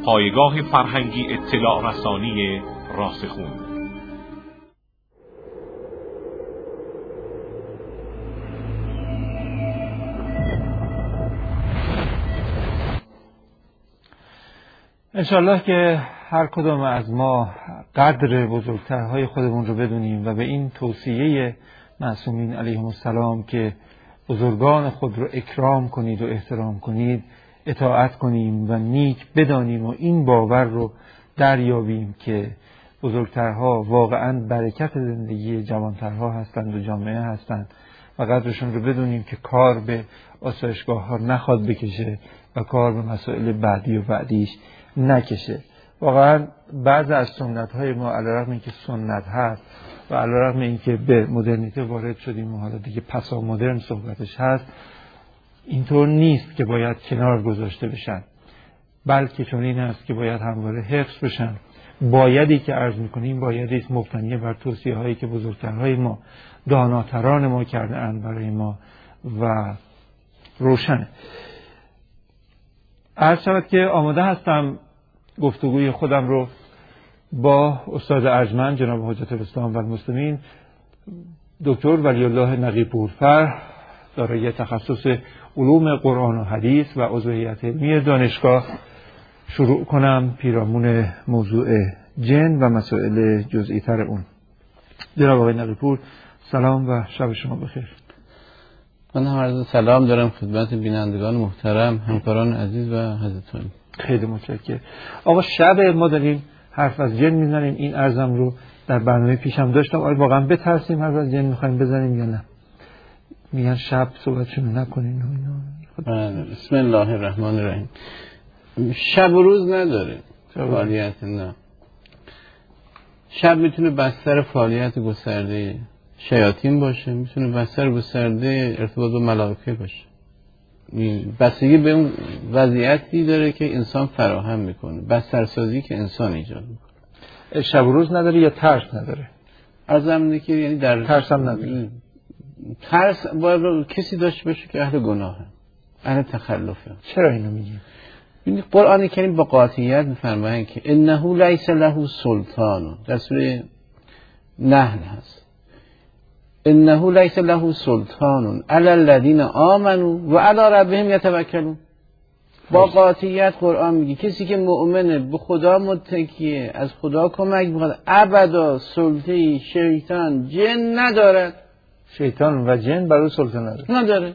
پایگاه فرهنگی اطلاع رسانی راسخون. انشالله که هر کدام از ما قدر بزرگترهای خودمون رو بدونیم و به این توصیه معصومین علیهم السلام که بزرگان خود رو اکرام کنید و احترام کنید اطاعت کنیم و نیک بدانیم و این باور رو دریابیم که بزرگترها واقعا برکت زندگی جوانترها هستند و جامعه هستند و قدرشون رو بدونیم که کار به آسایشگاه ها نخواد بکشه و کار به مسائل بعدی و بعدیش نکشه. واقعا بعض از سنت های ما علیرغم اینکه سنت هست و علیرغم اینکه به مدرنیته وارد شدیم و حالا دیگه پسا مدرن صحبتش هست، اینطور نیست که باید کنار گذاشته بشن، بلکه چون این است که باید همواره حفظ بشن. بایدی که عرض میکنیم بایدی است مبتنی بر توصیه هایی که بزرگترهای ما، داناتران ما کرده اند برای ما و روشنه. عرض شود که آماده هستم گفتگوی خودم رو با استاد ارجمند جناب حجت الاسلام و المسلمین دکتر ولی الله نقی‌پورفر، دارای تخصص علوم قرآن و حدیث و عضو هیئت علمی دانشگاه شروع کنم پیرامون موضوع جن و مسائل جزئی تر اون. جناب آقای نقی‌پور، سلام و شب شما بخیر. من هم عرض سلام دارم خدمت بینندگان محترم، همکاران عزیز و حضرتون. خیلی متشکرم. آقا شب ما داریم حرف از جن میزنیم، این عرضم رو در برنامه پیشم داشتم، آیا واقعا بترسیم حرف از جن میخوایم بزنیم یا نه؟ میگن شب صحبتشون نکنین و اینا. بسم الله الرحمن الرحیم. شب و روز نداره فعالیت، نه. شب میتونه بستر فعالیت گسترده شیاطین باشه، میتونه بستر گسترده ارتباط با ملائکه باشه. بستگی به اون وضعیتی داره که انسان فراهم میکنه، بسترسازی که انسان ایجاد میکنه. شب و روز نداره یا ترس نداره؟ ارزم که یعنی در ترس هم نداره. ترس باید کسی داشته باشه که اهل گناهه، اهل تخلفه. چرا اینو میگی؟ این قرآن کریم با قاطعیت میفرماید که انه لیس له سلطان، در سوره نحل هست، انه لیس له سلطان علی الذین آمنوا و علی ربهم یتوکلون. با قاطعیت قرآن میگه کسی که مؤمنه، به خدا متکیه، از خدا کمک میخواد، ابدا سلطه‌ای شیطان جن ندارد. شیطان و جن برای سلطه نداره.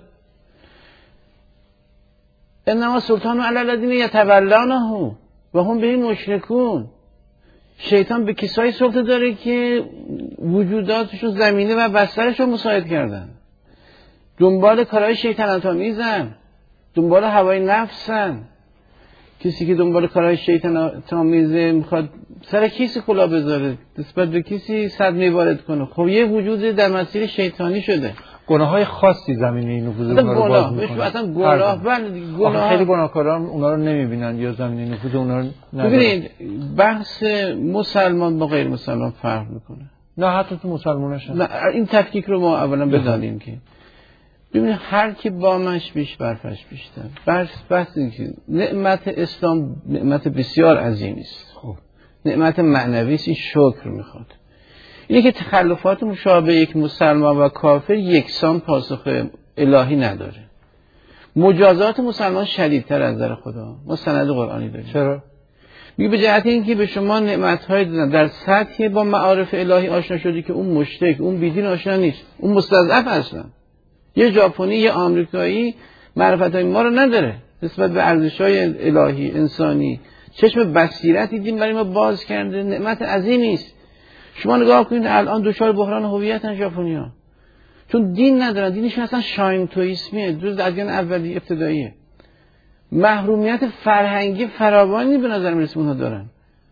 انما سلطان علی الذین یتولونه و هم به مشرکون. شیطان به کسایی سلطه داره که وجوداتشون زمینه و بسترشون مساعد کردن، دنبال کارهای شیطنت‌آمیزن، دنبال هوای نفسن. کسی که دنبال کارهای شیطنت‌آمیزه میخواد سر کسی کلاه بذاره، نسبت به کسی صدمه وارد کنه، خب یه وجود در مسیر شیطانی شده. گناه‌های خاصی زمینه نفوذ اونها رو باز می‌کنه. اصلا گناه خیلی گناهکاران اونا رو نمی‌بینن یا زمینه نفوذ اونا رو ندارن. ببینید بحث مسلمان با غیر مسلمان فرق میکنه. نه حتی تو مسلماناش نه، این تفکیک رو ما اولا بدانیم که ببینید هر کی بامش بیش برفش بیشتر. بحث این که نعمت اسلام نعمت بسیار عظیمی است. خب نعمت معنوی است، شکر میخواد. اینه که تخلفات مشابه یک مسلمان و کافر یکسان پاسخ الهی نداره. مجازات مسلمان شدیدتر از نظر خدا. ما سند قرآنی داریم. چرا؟ میگه به جهت اینکه به شما نعمت‌های دادن در سطحی با معارف الهی آشنا شدی که اون مشرک، اون بیدین آشنا نیست، اون مستضعف اصلا. یه ژاپنی، یه آمریکایی معرفت‌های ما رو نداره نسبت به ارزش‌های الهی انسانی. چشم بصیرتی دین برای ما باز کرده، نعمت عظیمی است. شما نگاه کنید الان دچار بحران هویتن ژاپنی‌ها، چون دین ندارن. دینشون اصلا شاینتوئیسمیه، جز ادیان اولی ابتداییه. محرومیت فرهنگی فراوانی به نظر میرسه اونها دارن.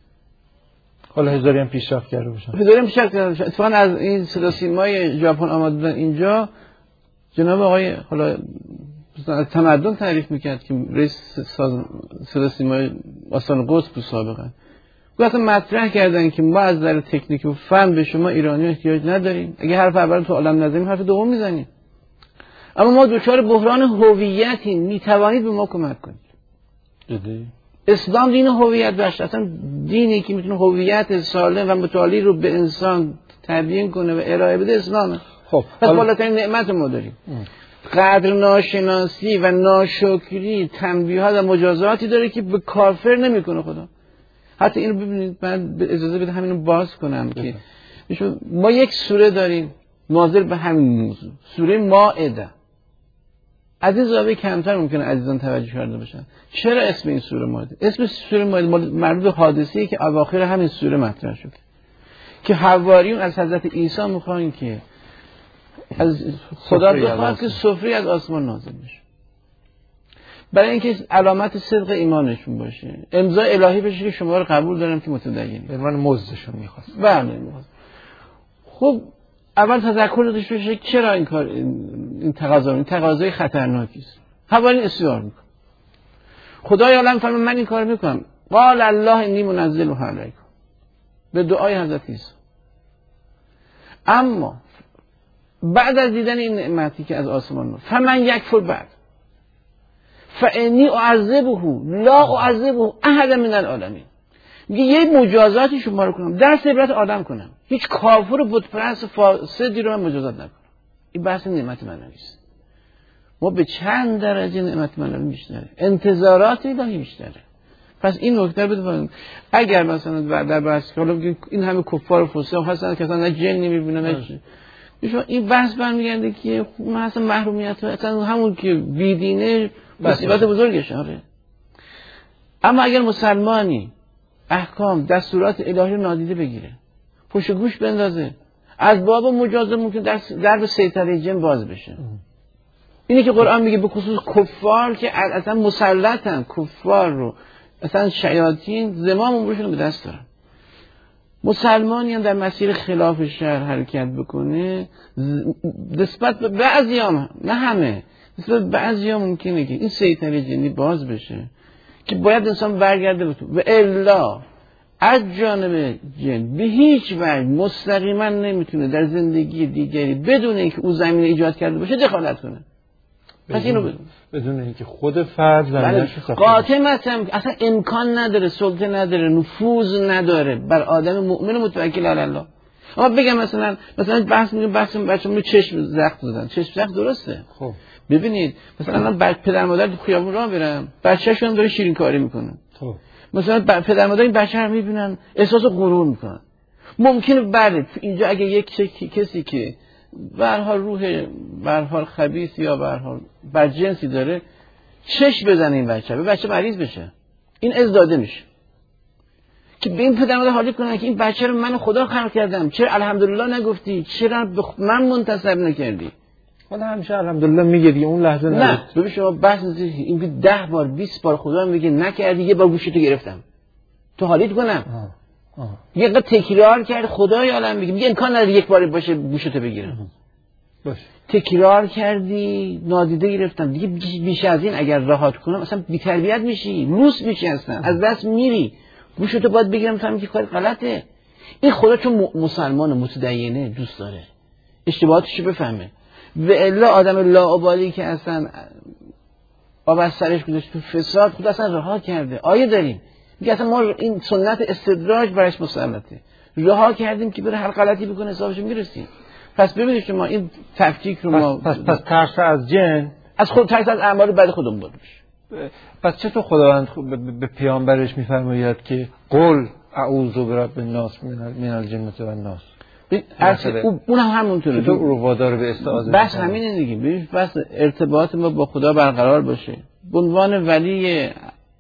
حالا هزاری هم پیشرفت کرده باشن. اتفاقا از این صدا سیمای ژاپن آمدن اینجا، جناب آقای حالا از تمدن تعریف میکرد که رئیس صدا سیمای آستان قدس بود سابقا، گفتن مطرح کردن که ما از نظر تکنیک و فن به شما ایرانی احتیاج نداریم، اگه حرف اول تو عالم نزنیم حرف دوم میزنیم، اما ما دچار بحران هویتی، میتوانید به ما کمک کنید. اسلام دین هویت بخش، اصلا دینی که میتونه هویت سالم و متعالی رو به انسان تبیین کنه و ارائه بده اسلامه. خب پس بالاترین نعمت ما داریم. قدر ناشناسی و ناشکری تنبیهات و مجازاتی داره که به کافر نمیکنه خدا. حتی اینو ببینید، من اجازه بده همینو باز کنم که ما یک سوره داریم نازل به همین موضوع، سوره مائده. از این زاویه کمتر ممکنه عزیزان توجه کرده باشن. چرا اسم این سوره مائده؟ اسم سوره مائده مربوط به حادثه‌ای که اواخر همین سوره مطرح شد که حواریون از حضرت عیسی میخوان که از خدا بخواد که سفره از آسمان نازل بشه، برای اینکه علامت صدق ایمانشون باشه، امضای الهی بشه که شما رو قبول دارم که متدینید. به من مزدشون میخواست. بله. خب اول تذکر داشته بشه چرا این کار، این تقاضای خطرناکی است. حواریون اصرار میکنه. خدای عالم فرمود من این کار میکنم. قال الله انی منزلها علیکم، به دعای حضرت عیسی. اما بعد از دیدن این نعمتی که از آسمان فمن یکفر بعد فانی اعذبه لا اعذبه احد من العالمین، میگه یه مجازاتی شما رو کنم، درس عبرت آدم کنم، هیچ کافر و بت پرست فاسدی رو من مجازات نکنم. این بحث نعمت معنوی است. ما به چند درجه نعمت معنوی بیشتره، انتظارات الهی بیشتره. پس این نکته بدونید، اگر مثلا در بحث که حالا این همه کفار و فسق هستن که اصلا نه جن نمیبینن نه چی، این بحث برمیگرده که مثلا محرومیت اصلا همون که بیدینه مصیبت بزرگشه. آره. اما اگر مسلمانی احکام دستورات الهی رو نادیده بگیره، پشت گوش بندازه، از باب مجازات ممکن درب سیطره جن باز بشه. اینی که قرآن میگه به خصوص کفار که اصلا مسلطن، کفار رو اصلا شیاطین زمام امورشون رو به دست دارن. مسلمانی هم در مسیر خلاف شرع حرکت بکنه، نسبت به بعضی هم، نه همه، نسبت به بعضی هم ممکنه که این سیطره جنی باز بشه که باید انسان برگرده به تو. و الا از جانب جن به هیچ وجه مستقیما نمیتونه در زندگی دیگری بدون اینکه او زمینه ایجاد کرده باشه دخالت کنه. پس اینو بدون اینکه خود فرد زمینه‌اش رو قاطعاً اصلا امکان نداره، سلطه نداره، نفوذ نداره بر آدم مؤمن متوکل علی الله. اما بگم مثلا بحث بچه‌مون چشم زخم زدن، چشم زخم درسته. خب ببینید مثلا من پدر مادر تو خیابون راه میرم، بچه‌شون داره شیرین کاری میکنه. خب مثلا پدر مادر این بچه رو میبینن احساس غرور میکنن. ممکنه بعد اینجا اگه یک کسی که به هر حال روح به هر حال خبیث یا به هر حال بدجنسی داره چش بزنه این بچه، به بچه مریض بشه، این ازداده میشه که به این پدر مادر حالی کنن که این بچه رو من خدا خلق کردم، چرا الحمدلله نگفتی، چرا من منتسب نکردی؟ حالا همیشه الحمدلله میگه دیگه، اون لحظه نه. ببین شما بحث این که 10 بار 20 بار خدا میگه نکردی، یه بار گوشتو گرفتم تو حالیت کنم. یه قد تکرار کرد خدای عالم میگه امکان نداره یک بار باشه گوشتو بگیرم. باشه. تکرار کردی نادیده گرفتم دیگه، بیش از این اگر رهات کنم اصلا بی تربیت میشی، لوس میشی، اصلا از دست میری. گوشتو باید بگیرم فهمی که کار غلطه. این خدا چون مسلمان متدینه دوست داره اشتباهاتشو بفهمه. و الا آدم لاابالی که اصلا آب از سرش گذاشت تو فساد خدا اصلا رها کرده. آیه داریم میگه اصلا ما این سنت استدراج برش مسلطه، رها کردیم که بره هر غلطی بکنه حسابش میرسیم. پس ببینید شما این تفکیک رو ما پس ترس از جن از خود، ترس از اعمال بعد خودمون بود. پس چطور خداوند به پیامبرش میفرماید که قل اعوذ برب الناس من الجنة والناس؟ اون هم همونطوره، تو رو وادار به استعاذه. بس همینه دیگه. ببین بس ارتباط ما با خدا برقرار باشه، به عنوان ولی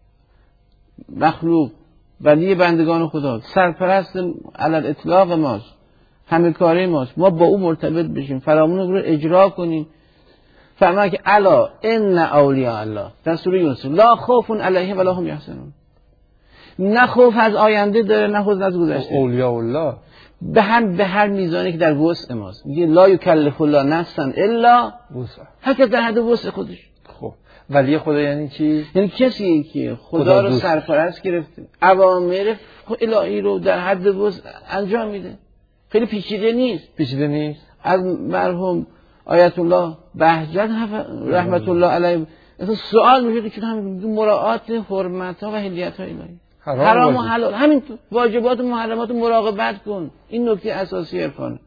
مخلوق، ولی بندگان خدا، سرپرست علل اطلاق ماست، همه کاره ماست، ما با او مرتبط بشیم، فرامون رو اجرا کنیم. فرمان که الا ان اولیاء الله در سوره یونس لا خوف علیهم ولا هم یحزنون، نه خوف از آینده داره نه حزن از گذشته. اولیاء الله به هر میزانی که در وسع ماست. میگه لا یکلف الله نفسا الا وسعها، هر کس در حد وسع خودش. خب ولی خدا یعنی چی؟ یعنی کسی که خدا رو سرپرست گرفته، اوامر الهی رو در حد وسع انجام میده. خیلی پیچیده نیست. از مرحوم آیت الله بهجت رحمت الله علیه اصلا سوال میشه که همین مراعات حرمت‌ها و هدیت‌های الهی، حرام و حلال، همین واجبات و محرمات مراقبت کن. این نکته اساسی عرفان،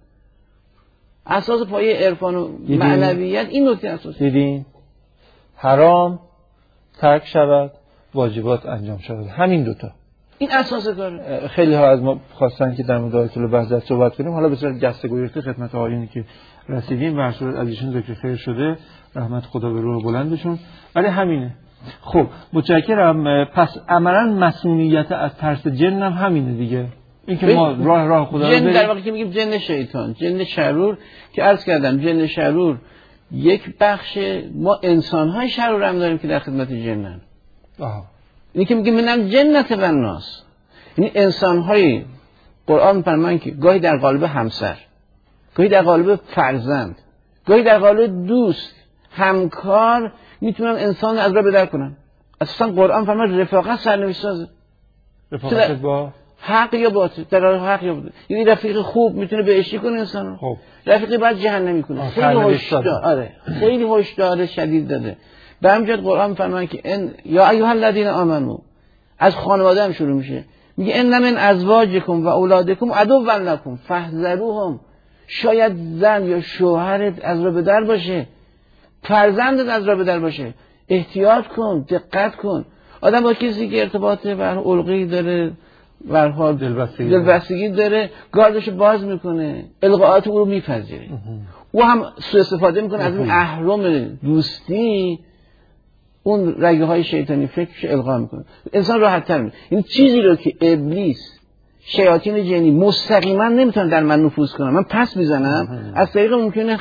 اساس پایه عرفان و معنویت، این نکته اساسی. دیدین حرام ترک شود، واجبات انجام شود، همین دوتا این اساس کاره. خیلی ها از ما خواستن که در مورد آیت البهجت صحبت کنیم، حالا به صورت دسته گریخته خدمت آقایونی که رسیدیم به هر صورت از ایشون ذکر خیر شده، رحمت خدا به روح بلندشون. ولی همینه. خب متشکرم. پس عملاً مسئولیت از ترس جن هم همینه دیگه، اینکه ما راه خدا رو جن در واقع که میگیم جن شیطان، جن شرور که عرض کردم جن شرور یک بخش، ما انسان‌های شرور هم داریم که در خدمت جنن. اینی که میگیم منم جنت و الناس، یعنی انسان‌های قرآن می‌فرمایند که گاهی در قالب همسر، گاهی در قالب فرزند، گاهی در قالب دوست، همکار میتونن انسان از راه بدر کنن. اصلا قرآن فرمود رفاقت سرنوشت سازه. رفاقت با حق یا باطل، در حق یا باطل. یعنی رفیق خوب میتونه بهشتی کنه انسان. خب رفیقی بعد جهنمی کنه. خیلی هشدار، آره خیلی هشدار شدید داده. به همین جهت قرآن فرمود که ان یا ایها الذین آمنو، از خانواده هم شروع میشه، میگه ان من ازواجکم و اولادکم عدوا لکم فاحذروهم. شاید زن یا شوهرت از راه بدر باشه، فرزندت از راه بدر باشه، احتیاط کن، دقت کن. آدم با کسی که ارتباط علقی داره، به هر حال دلبستگی داره، گاردش باز میکنه، القاءات او رو میپذیره، او هم سوء استفاده میکنه از این اهرم دوستی، اون رگه های شیطانی فکرش القا میکنه، انسان راحت تر میشه. این چیزی رو که ابلیس، شیاطین جنی مستقیما نمیتونن در من نفوذ کنن، من پس میزنم، از طریق ممکنه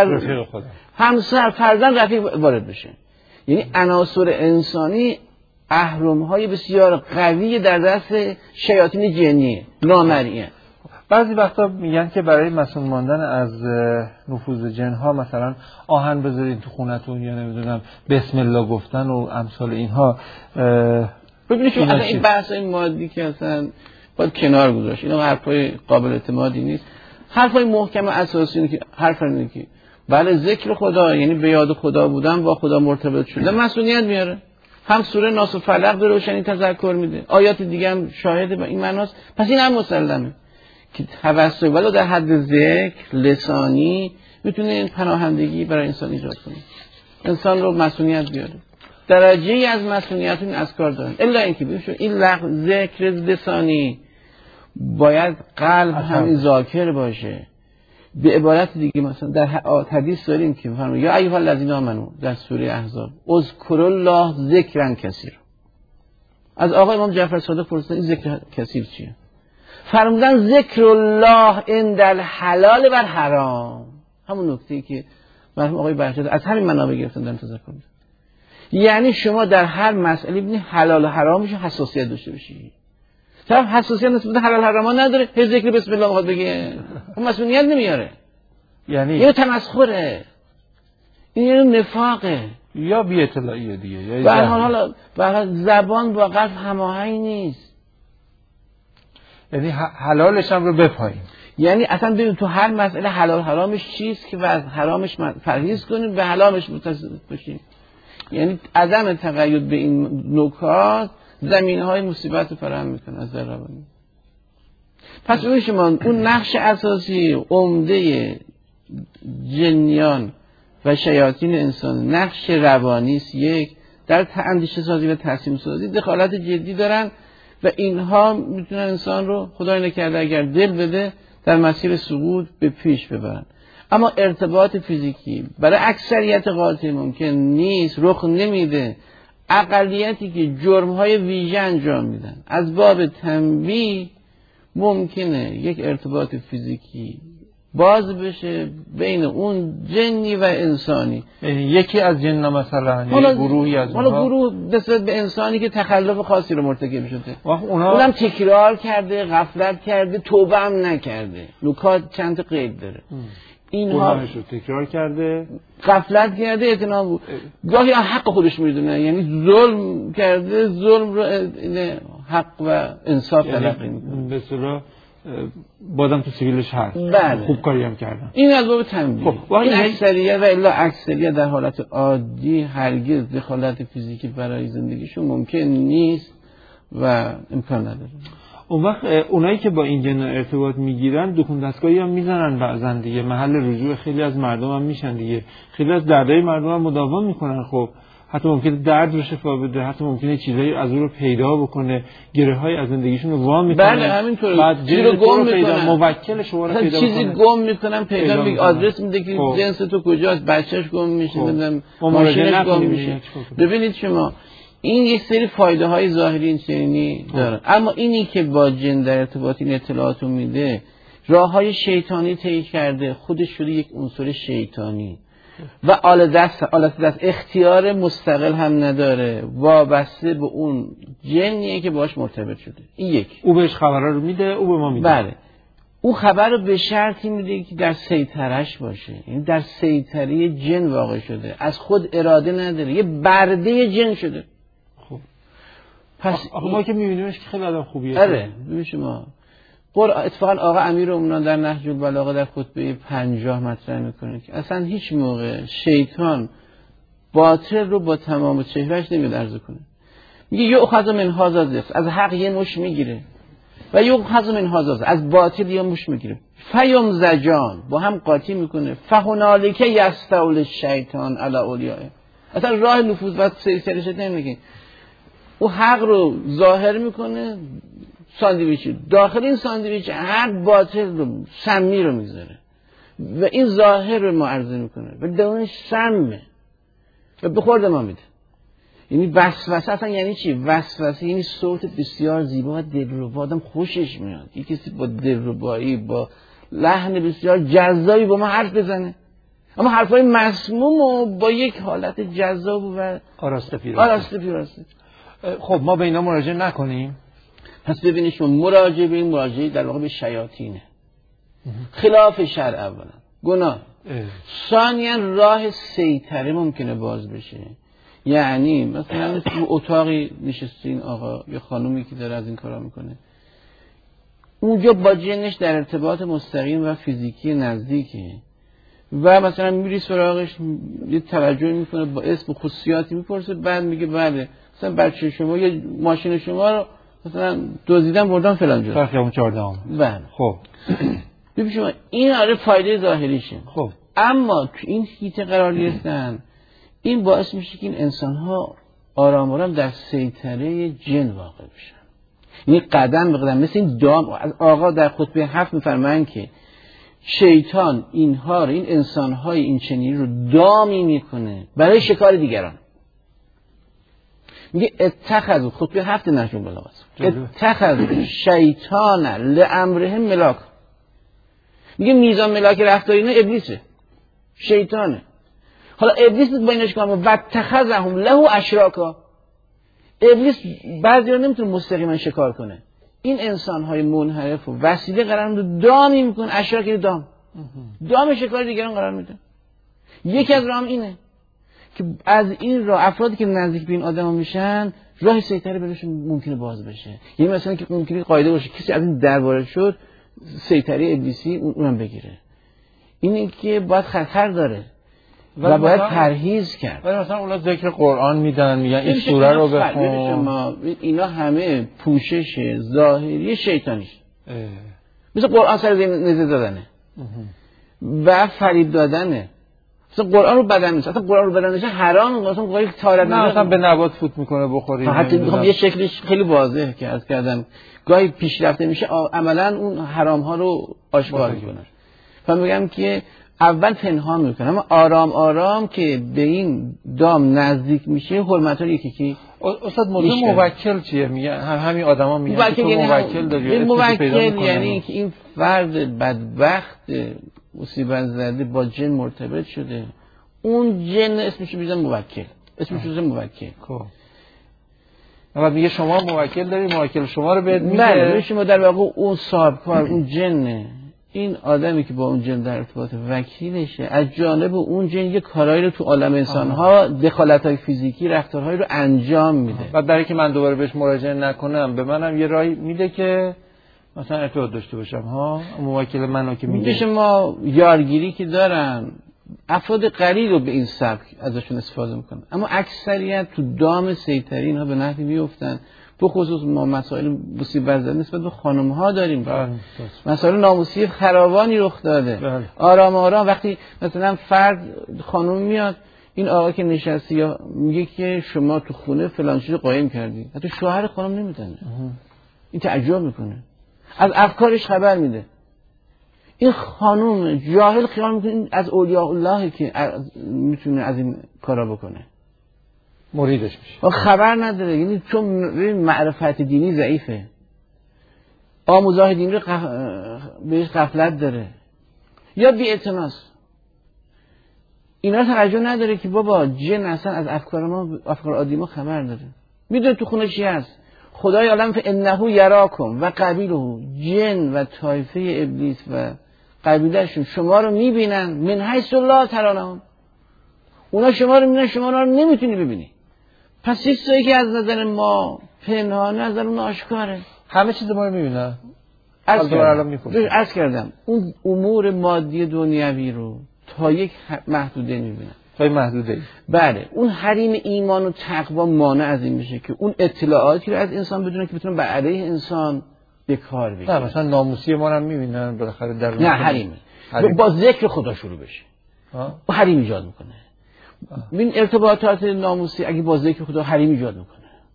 همسر فرزند رفیق وارد بشه. یعنی عناصر انسانی اهرم‌های بسیار قوی در دست شیاطین جنی نامرئیه. بعضی وقتا میگن که برای مسئول ماندن از نفوذ جنها مثلا آهن بذارین تو خونتون، یا نمیدونم بسم الله گفتن و امثال اینها. ببینید شما اصلا این بحث این مادی که اصلا باید کنار گذاشت، اینا حرفای قابل اعتمادی نیست. حرفای محکم اساسی اینه که حرف اینه که بله ذکر خدا، یعنی به یاد خدا بودن، با خدا مرتبط شدن مسئولیت میاره. هم سوره ناس و فلق به روشنی تذکر میده، آیات دیگه هم شاهد به این معناست. پس این هم مسلمه که توسل ولو در حد ذکر لسانی میتونه پناهندگی برای انسان ایجاد کنه، انسان رو مسئولیت بیاره. درجه‌ای از مسئولیت این اذکار دارن، الا اینکه ببینید این ذکر لسانی باید قلب هم ذاکر باشه. به عبارت دیگه مثلا در حدیث داریم که فرمود یا ایها الذین آمنو در سوره احزاب اذکروا الله ذکرا کثیر. از آقای امام جعفر صادق پرسیدن این ذکر کثیر چیه؟ فرمودن ذکر الله عند الحلال و الحرام. همون نکته‌ای که مرحوم آقای بهجت از همین منابع گرفتن در تذکر میده. یعنی شما در هر مسئله ببینید حلال و حرامش حساسیت داشته باشی. طرف حساسیت نسبت به حلال حراما نداره، هی ذکر بسم الله میخواد بگه، اون مسئولیت نمیاره. یعنی تمسخره، این یعنی نفاقه یا بی اطلاعیه دیگه، یا به هر حال زبان با قلب هماهنگ نیست. یعنی حلالش هم رو بپاییم، یعنی اصلا ببین تو هر مسئله حلال حرامش چیست که و از حرامش پرهیز کنیم، به حلالش متصل بشیم. یعنی عدم تقید به این نکات زمینه‌های مصیبت رو فراهم میکنه از روانی. پس اون شما اون نقش اساسی عمده جنیان و شیاطین انسان نقش روانی است، یک در اندیشه سازی و تصمیم سازی دخالت جدی دارن و اینها میتونن انسان رو خدای نکرده اگر دل بده در مسیر سقوط به پیش ببرن. اما ارتباط فیزیکی برای اکثریت قاطع ممکن نیست، رخ نمیده. اقلیتی که جرم‌های ویژه انجام میدن از باب تنبیه ممکنه یک ارتباط فیزیکی باز بشه بین اون جنی و انسانی. یکی از جن‌ها مثلا یک گروهی از اونها، حالا گروه نسبت به انسانی که تخلف خاصی رو مرتکب شده، اونم تکرار کرده، غفلت کرده، توبه هم نکرده. نکات چند تا قید داره. اینها رو تکرار کرده، غفلت کرده، اعتنا بود، گاهی حق خودش میدونه، یعنی ظلم کرده، ظلم رو حق و انصاف تلقی میکنه. به اصطلاح بازم تو سیویلش هست. بله. خوب کاری هم کردن. این از باب تنبیه. خب این اکثریت و الا اکثریت در حالت عادی هرگز دخالت فیزیکی برای زندگیشون ممکن نیست و امکان نداره. اون وقت اونایی که با این جن ارتباط میگیرن دکون دستگاهی هم میزنن بعضن دیگه، محل رجوع خیلی از مردم هم میشن دیگه، خیلی از دردهای مردم هم مداوا میکنن. خب حتی ممکنه درد رو شفا بده، حتی ممکنه چیزایی از اون رو پیدا بکنه، گره‌های از زندگیشون رو وا میکنه. بله همینطوره. بعد جن رو گم میکنن، موکل شما رو پیدا چیزی میکنه، گم میکنن، پیدا میکنن، آدرس میده که جنس تو کجاست، بچه‌ش گم میشه، نمیدونم ماشینش گم میشه. ببینید شما این یک سری فایده های ظاهری این چنینی داره، اما اینی که با جن در ارتباط این اطلاعات رو میده راه های شیطانی طی کرده، خودش شده یک عنصر شیطانی و آلت دست اختیار مستقل هم نداره، وابسته به اون جنیه که باهاش مرتبط شده. این یک، او بهش خبرها رو میده، او به ما میده. بله، او خبر رو به شرطی میده که در سیطرش باشه، یعنی در سیطره جن واقع شده، از خود اراده نداره، یه برده جن شده. خب پس ما که میبینیمش که خیلی آدم خوبیه. آره ببین شما اتفاقا آقا امیرالمومنین در نهج البلاغه در خطبه 50 مطرح میکنه که اصلا هیچ موقع شیطان باطل رو با تمام چهرهش نمیاد عرضه کنه. میگه یؤخذ من هذا الزفت، از حق یه مش میگیره و یؤخذ من هذا از باطل یه مش میگیره، فیمزجان با هم قاطی میکنه، فهنالک یستول الشیطان علی اولیائه. اصلا راه نفوذ و سیطره شیطان نمیگه، او حق رو ظاهر میکنه، ساندویچ داخل این ساندویچ هر باطل رو سمی رو میذاره و این ظاهر رو ما عرضه میکنه و درونش سمه و به خورد ما میده. یعنی وسوسه اصلا یعنی چی؟ وسوسه یعنی صوت بسیار زیبا و دلربا، آدم خوشش میاد یک کسی با دلربایی با لحن بسیار جذابی با ما حرف بزنه، اما حرفای مسموم و با یک حالت جذاب و آراسته پیراسته. خب ما به اینا مراجعه نکنیم. پس ببینید شما مراجعه به این مراجعه در واقع به شیاطینه، خلاف شرع، اولا گناه، ثانیا راه سیطره ممکنه باز بشه. یعنی مثلا تو اتاقی نشستین آقا یا خانومی که داره از این کارا میکنه، اونجا با جنش در ارتباط مستقیم و فیزیکی نزدیکه و مثلا میری سراغش، یه توجه میکنه، با اسم خصوصیاتی میپرسه، بعد میگه بله مثلا بچه شما یا ماشین شما رو مثلا دزدیدن بردن فلان جا فرقی اون 14. بله. خب ببین شما این آره فایده ظاهریشه. خب اما تو این هیته قرار گرفتن این باعث میشه که این انسان ها آرام آرام در سیطره جن واقع بشن. یعنی قدم به قدم، مثل این دام. آقا در خطبه 7 میفرمایند که شیطان اینها رو، این انسان های این چنینی رو دامی میکنه برای شکار دیگران. میگه اتخذوا، خطبه 7 نهج البلاغه، اتخذوا شیطان لامرهم ملاک. میگه میزان ملاک رفتاری نه ابلیسه، شیطانه. حالا ابلیس با اینش کامه و اتخذهم له اشراکا. ابلیس بعضی رو نمیتونه مستقیما شکار کنه، این انسان های منحرف و وسیله قرار میده دامی میکنه، اشراک دام شکار دیگران قرار میده. یکی از راهم اینه که از این راه افرادی که نزدیک به این آدما میشن راه سیطره بهشون ممکنه باز بشه. یعنی مثلا که ممکنه قاعده باشه کسی از این درباره شد سیطره ابلیسی اونم بگیره. اینه که باید خطر داره و باید پرهیز کرد. ولی مثلا اونا ذکر قرآن میدن، میگن این سوره رو بخون. شما اینا همه پوشش ظاهری شیطانیه. مثل قرآن سر نزد دادنه و فریب دادنه. مثلا قرآن رو بدن نیست، اصلا قرآن رو بدن نیست حرام، مثلا قرآن تارت نه مثلا به نبات فوت میکنه بخوریم. حتی میخوام یه شکلش خیلی واضحه که از کردم گاهی پیشرفته میشه عملاً اون حرام ها رو آشکار میکنه. من میگم که اول پنهان میکنه، اما آرام آرام که به این دام نزدیک میشه حرمت ها یکی استاد موضوع موکل چیه؟ میگن همین آدما میگن که موکل داری. موکل یعنی که این فرد بدبخت مصیبت زده با جن مرتبط شده، اون جن اسمش میذارن موکل، اسمش میذارن موکل. خب بعد میگه شما موکل داری، موکل شما رو بهت میده. بله شما در واقع اون صاحب کار اون جنه، این آدمی که با اون جن در ارتباط وکیلشه، از جانب اون جن یه کارایی رو تو عالم انسان‌ها دخالت‌های فیزیکی رفتارهایی رو انجام میده. بعد برای که من دوباره بهش مراجعه نکنم به منم یه راهی میده که مثلا ارتباط داشته باشم ها، موکل منو که میگه شما یارگیری که دارن افراد قلیل رو به این سبک ازشون استفاده میکنن، اما اکثریت تو دام سیطری اینها به نحوی میافتن. به خصوص ما مسائل مصیبت زده نسبت به خانم ها داریم. مسائل ناموسی فراوانی رخ داده. آرام آرام وقتی مثلا فرد خانم میاد، این آقا که نشستی یا میگه که شما تو خونه فلان چیزو قایم کردی، حتی شوهر خانم نمیدونه. این تعجب میکنه، از افکارش خبر میده. این خانم جاهل خیال میکنه از اولیاء الله که میتونه از این کارا بکنه، مریدش میشه، خبر نداره. یعنی چون معرفت دینی ضعیفه، آموزهای دینی رو بهش غفلت داره یا بی‌اعتناست. اینا توجه نداره که بابا جن اصلا از افکار ما، افکار عادی ما خبر داره، میدونه تو خونه چی هست. خدای عالم فانه یراکم و قبیله، جن و طایفه ابلیس و قبیلهشون شما رو میبینن من حیث لا ترونهم، اونا شما رو میبینن، شما رو نمیتونی ببینی. پس چیزی که از نظر ما پنهانه از نظر اون آشکاره. همه چیز ما رو میبینن. عرض کردم اون امور مادی دنیوی رو تا یک محدوده میبینن، تا یک محدوده. بله، اون حریم ایمان و تقوا مانع از این میشه که اون اطلاعاتی رو از انسان بدونه که بتونه به علیه انسان به کار بگیره. نه مثلا ناموسی ما رو میبینن بالاخره در نه حریمه. با ذکر خدا شروع بشه با حریم ایجاد میکنه. این ارتباطات ناموسی اگه با ذکر خدا حریم ایجاد میکنه.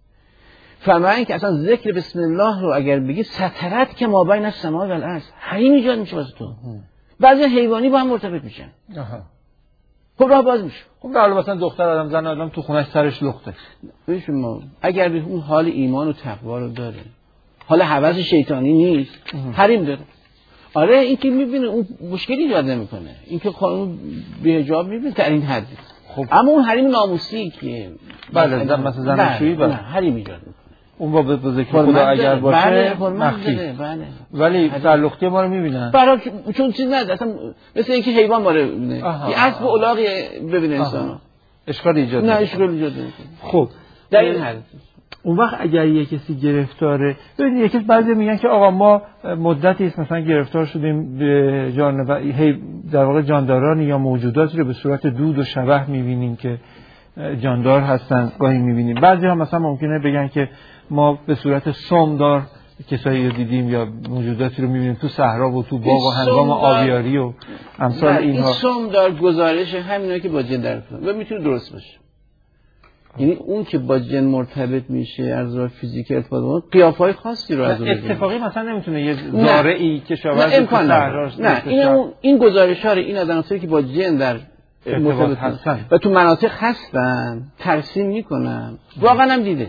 فهمن که اصلا ذکر بسم الله رو اگر بگی سترت که ما بین السماء و الارض، حریم ایجاد میشه واسه تو. بعضی حیوانی با هم مرتبط میشن. خب راه باز میشه. خب حالا مثلا دختر آدم زن آدم تو خونش سرش لخته. ببین شما اگر به اون حال ایمان و تقوا رو داره، حال هوس شیطانی نیست، حریم داره. آره این که میبینه اون مشکلی ایجاد نمیکنه، این که خانم بی‌حجاب میبینه در این حد. خب اما اون حریم ناموسی که بله مثلا زناشویی بله حریم ایجاد میکنه، اون با به ذکر خدا اگر باشه مخفی. بله ولی در لختی ما رو میبینن. برای چون چیز نداره اصلا، مثل اینکه حیوان ما رو ببینه، یه اسب الاغی ببینه انسانو، اشکال ایجاد نه اشکال ایجاد نمیکنه. خب در این حد اون وقت اگر یک کسی گرفتاره، ببینید یکی بعضی میگن که آقا ما مدتی است مثلا گرفتار شدیم به در واقع جاندارانی یا موجوداتی رو به صورت دود و شبح میبینیم که جاندار هستن، گاهی میبینیم. بعضی ها مثلا ممکنه بگن که ما به صورت سمدار کسایی رو دیدیم یا موجوداتی رو میبینیم تو صحرا و تو باغ و هنگام آبیاری و امثال اینها. این سمدار گزارش همینه که با جن در و میتونه درست باشه. یعنی اون که با جن مرتبط میشه از راه فیزیک ارتباط قیافه‌های خاصی رو از اون اتفاقی مثلا نمیتونه یه ذره‌ای که شبیه صحرا نه این گزارش‌ها رو این آدمایی که با جن در مرتبط هستن و تو مناطق هستن ترسیم میکنن، واقعا هم دیده.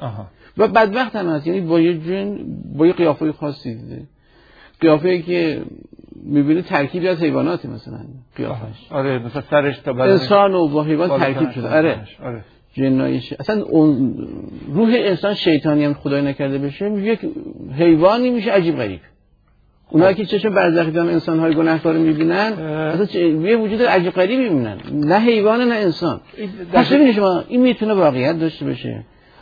و بدبخت هم هست، یعنی با یه جن با یه قیافه خاصی دیده، قیافه‌ای که میبینه ترکیبی از حیواناتی مثلا قیافش. آره مثلا سرش تا بدنش انسان و با حیوان ترکیب شده. آره جنایش اصلا اون روح انسان شیطانی هم خدای نکرده بشه یک حیوانی میشه عجیب غریب. اونایی که چشم برزخی دارن انسان‌های گناهکار می‌بینن اصلا یه وجود عجیب غریبی می‌بینن، نه حیوان نه انسان. پس ببینید شما این میتونه واقعیت داشته باشه،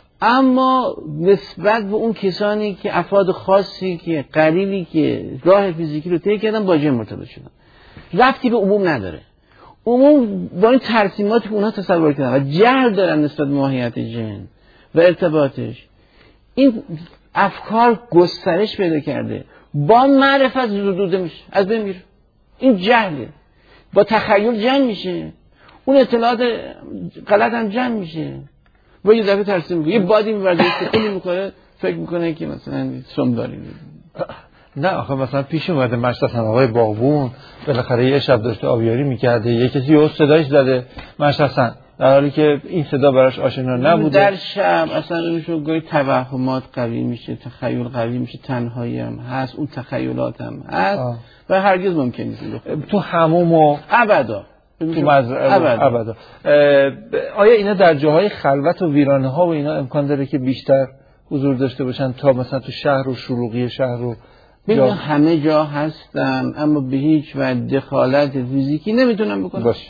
اما نسبت به اون کسانی که افراد خاصی که قلیلی که راه فیزیکی رو طی کردن با جن مرتبط شدن، ربطی به عموم نداره. عموم با این ترسیماتی که اونها تصور کردن و جهل دارن نسبت به ماهیت جن و ارتباطش، این افکار گسترش پیدا کرده، با معرفت زدوده میشه، از بین میره. این جهله، با تخیل جمع میشه، اون اطلاعات غلط هم جمع میشه و یه دفعه ترسیم میکنه، یه بادی میبرده خیلی میکنه، فکر میکنه که مثلا سم داری. نه آخه مثلا پیش اومده مشتاق آقای باغبون بالاخره یه شب داشته آبیاری میکرده، یه کسی یه صدایش زده مشتاق، در حالی که این صدا براش آشنا نبوده. در شب اصلا اونشو گاهی توهمات قوی میشه، تخیل قوی میشه، تنهایی هم هست، اون تخیلات هم هست و هرگز ممکن نیست تو حموم و ابدا تو مزرعه ابدا. آیا اینا در جاهای خلوت و ویرانه ها و اینا امکان داره که بیشتر حضور داشته باشن تا مثلا تو شهر و شلوغی شهر و همه جا هستن، اما به هیچ وجه دخالت فیزیکی نمیتونن بکنن. باش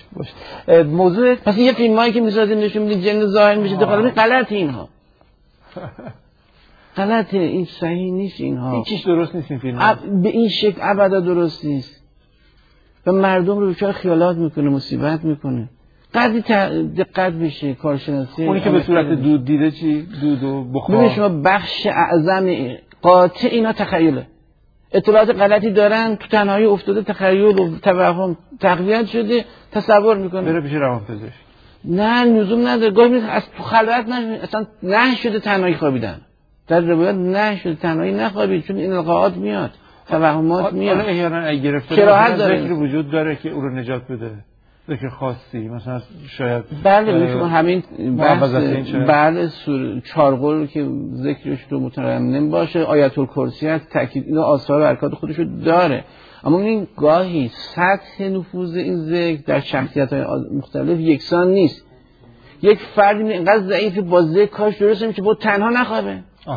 موضوع پس یه فیلمایی که میسازیم نشون میده جن ظاهر میشه دخالت غلط اینها. غلطه، این صحیح نیست. اینها هیچیش درست نیست. این فیلم به این شکل ابدا درست نیست و مردم رو بیچاره خیالات میکنه، مصیبت میکنه. قدری دقت بشه کارشناسی. اونی که به صورت دود دیده چی؟ دود و بخار. ببین شما بخش اعظم قاطع اینا تخیله. اطلاعات غلطی دارن، تو تنهایی افتاده، تخیل و توهم تقویت شده، تصور میکنه. بره پیش روانپزشک. نه لزوم نداره. گاهی از تو خلوت اصلا نه شده تنهایی خوابیدن. در روایت نه شده تنهایی نخوابید، چون این القاءات میاد، توهمات میاد. حالا احیانا اگه گرفته ذکر وجود داره که او رو نجات بده، ذکر خاصی مثلا شاید بله شما همین بله چارقل که ذکرش رو مترنم باشه، آیت الکرسی هست، تاکید اینا آثار برکات خودشو داره. اما این گاهی سطح نفوذ این ذکر در شخصیت‌های مختلف یکسان نیست. یک فردی اینقدر ضعیفه با ذکر کاش درست نمیشه، با تنها نخوابه.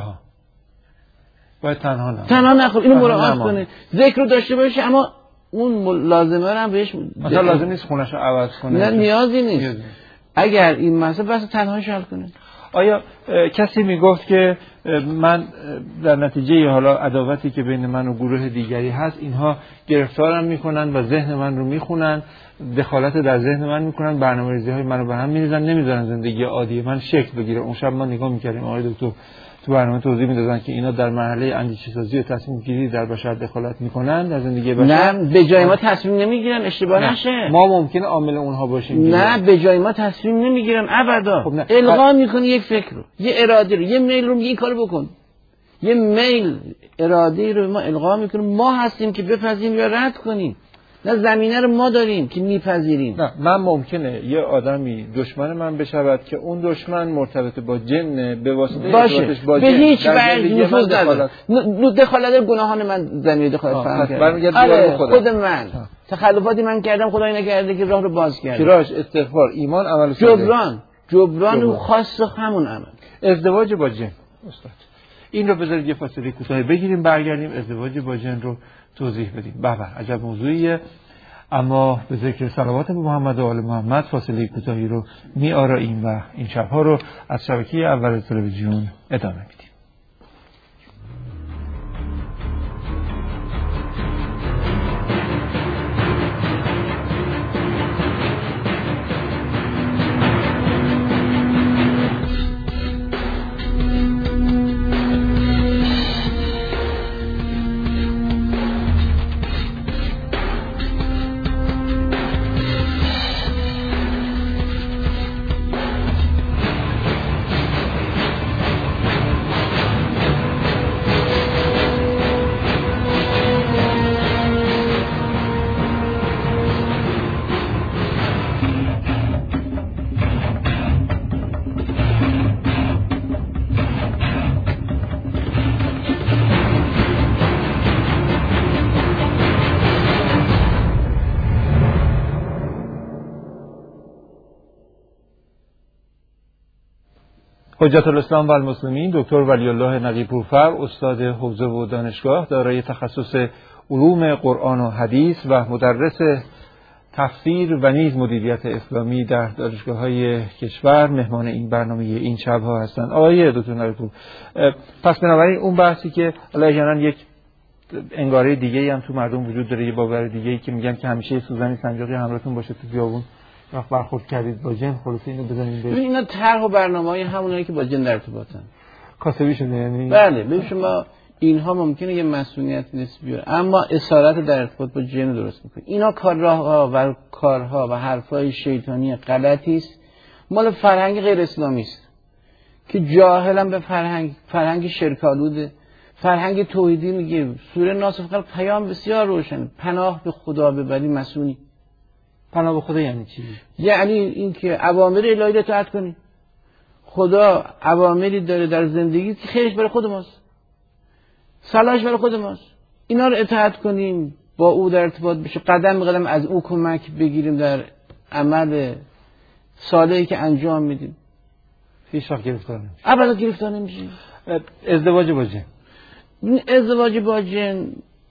باید تنها نخوابه. اینو مراعات کنه. ذکر رو داشته باشه اما اون لازمه رو هم بهش مثلا لازم نیست خونش رو عوض کنه. نه نیازی نیست. اگر این مسئله بس تنهاش حل کنه. آیا کسی میگفت که من در نتیجه حالا عداوتی که بین من و گروه دیگری هست اینها گرفتارم میکنن و ذهن من رو میخونن، دخالت در ذهن من میکنن، برنامه‌ریزی‌های منو به هم میریزن، نمیذارن زندگی عادی من شکل بگیره. اون شب ما نگاه میکردیم آقای دکتر تو برنامه توضیح میدادن که اینا در مرحله اندیشه‌سازی و تصمیم گیری در بشر دخالت میکنن در زندگی بشر. نه به جای ما تصمیم نمیگیرن، اشتباه نشه. ما ممکنه عامل اونها باشیم. نه به جای ما تصمیم نمیگیرن ابدا. خب القا میکنی یک فکر رو، یه اراده رو، یه میل رو، این کارو بکن. یه میل اراده رو ما القا میکنیم، ما هستیم که بپذیریم یا رد کنیم. نه زمینه رو ما داریم که میپذیریم. نه من ممکنه یه آدمی دشمن من بشود که اون دشمن مرتبط با جن به واسطه ارتباطش با جن به هیچ وجه نفوذ نداره. دخالت گناهان من زمینه دخالت فهم کرد. خود من تخلفاتی من کردم، خدای نکرده که راه رو باز کرد. کراش، استغفار، ایمان، عمل صالح. جبران و خاص همون عمل. ازدواج با جن استاد این رو بذارید یه فاصله کوتاه بگیریم، برگردیم ازدواج با جن رو توضیح بدیم. به عجب موضوعیه. اما به ذکر صلوات به محمد و آل محمد فاصله کوتاهی رو می‌آراییم و این شب‌ها رو از شبکه اول تلویزیون ادامه میدیم. حجت الاسلام و المسلمین دکتر ولی الله نقی‌پورفر، استاد حوزه و دانشگاه دارای تخصص علوم قرآن و حدیث و مدرس تفسیر و نیز مدیریت اسلامی در دانشگاه‌های کشور مهمان این برنامه این شب‌ها هستند. آقای دکتر نقی‌پور، پس بنابراین اون بحثی که احیانا یک انگاره دیگه‌ای هم تو مردم وجود داره، یه باور دیگه‌ای که میگن که همیشه سوزن سنجاقی همراهتون باشه تو خیابون، وقت برخورد کردید با جن خلاص اینو بزنید. ببین اینا طرح و برنامه‌های همونایی که با جن در ارتباطن. کاسبی شده یعنی. بله ببین شما اینها ممکنه یه مسئولیت نسبی بیاره، اما اسارت در ارتباط با جن درست میکنه. اینا کارها و حرفای شیطانی غلطی است، مال فرهنگ غیر اسلامی است که جاهلم به فرهنگ شرک‌آلوده. فرهنگ توحیدی میگه سوره ناس خلق پیام بسیار روشن، پناه به خدا ببری مسونی. پناه به خدا یعنی چی؟ یعنی اینکه اوامر الهی رو اطاعت کنی. خدا اوامری داره در زندگی که خیرش برای خود ماست، صلاحش برای خود ماست. اینا رو اطاعت کنیم، با او در ارتباط بشه، قدم به قدم از او کمک بگیریم در عمل صالحی که انجام میدیم. هیچ وقت گرفتار نمیشیم. ابدا گرفتار نمیشیم. ازدواج با جن. ازدواج با جن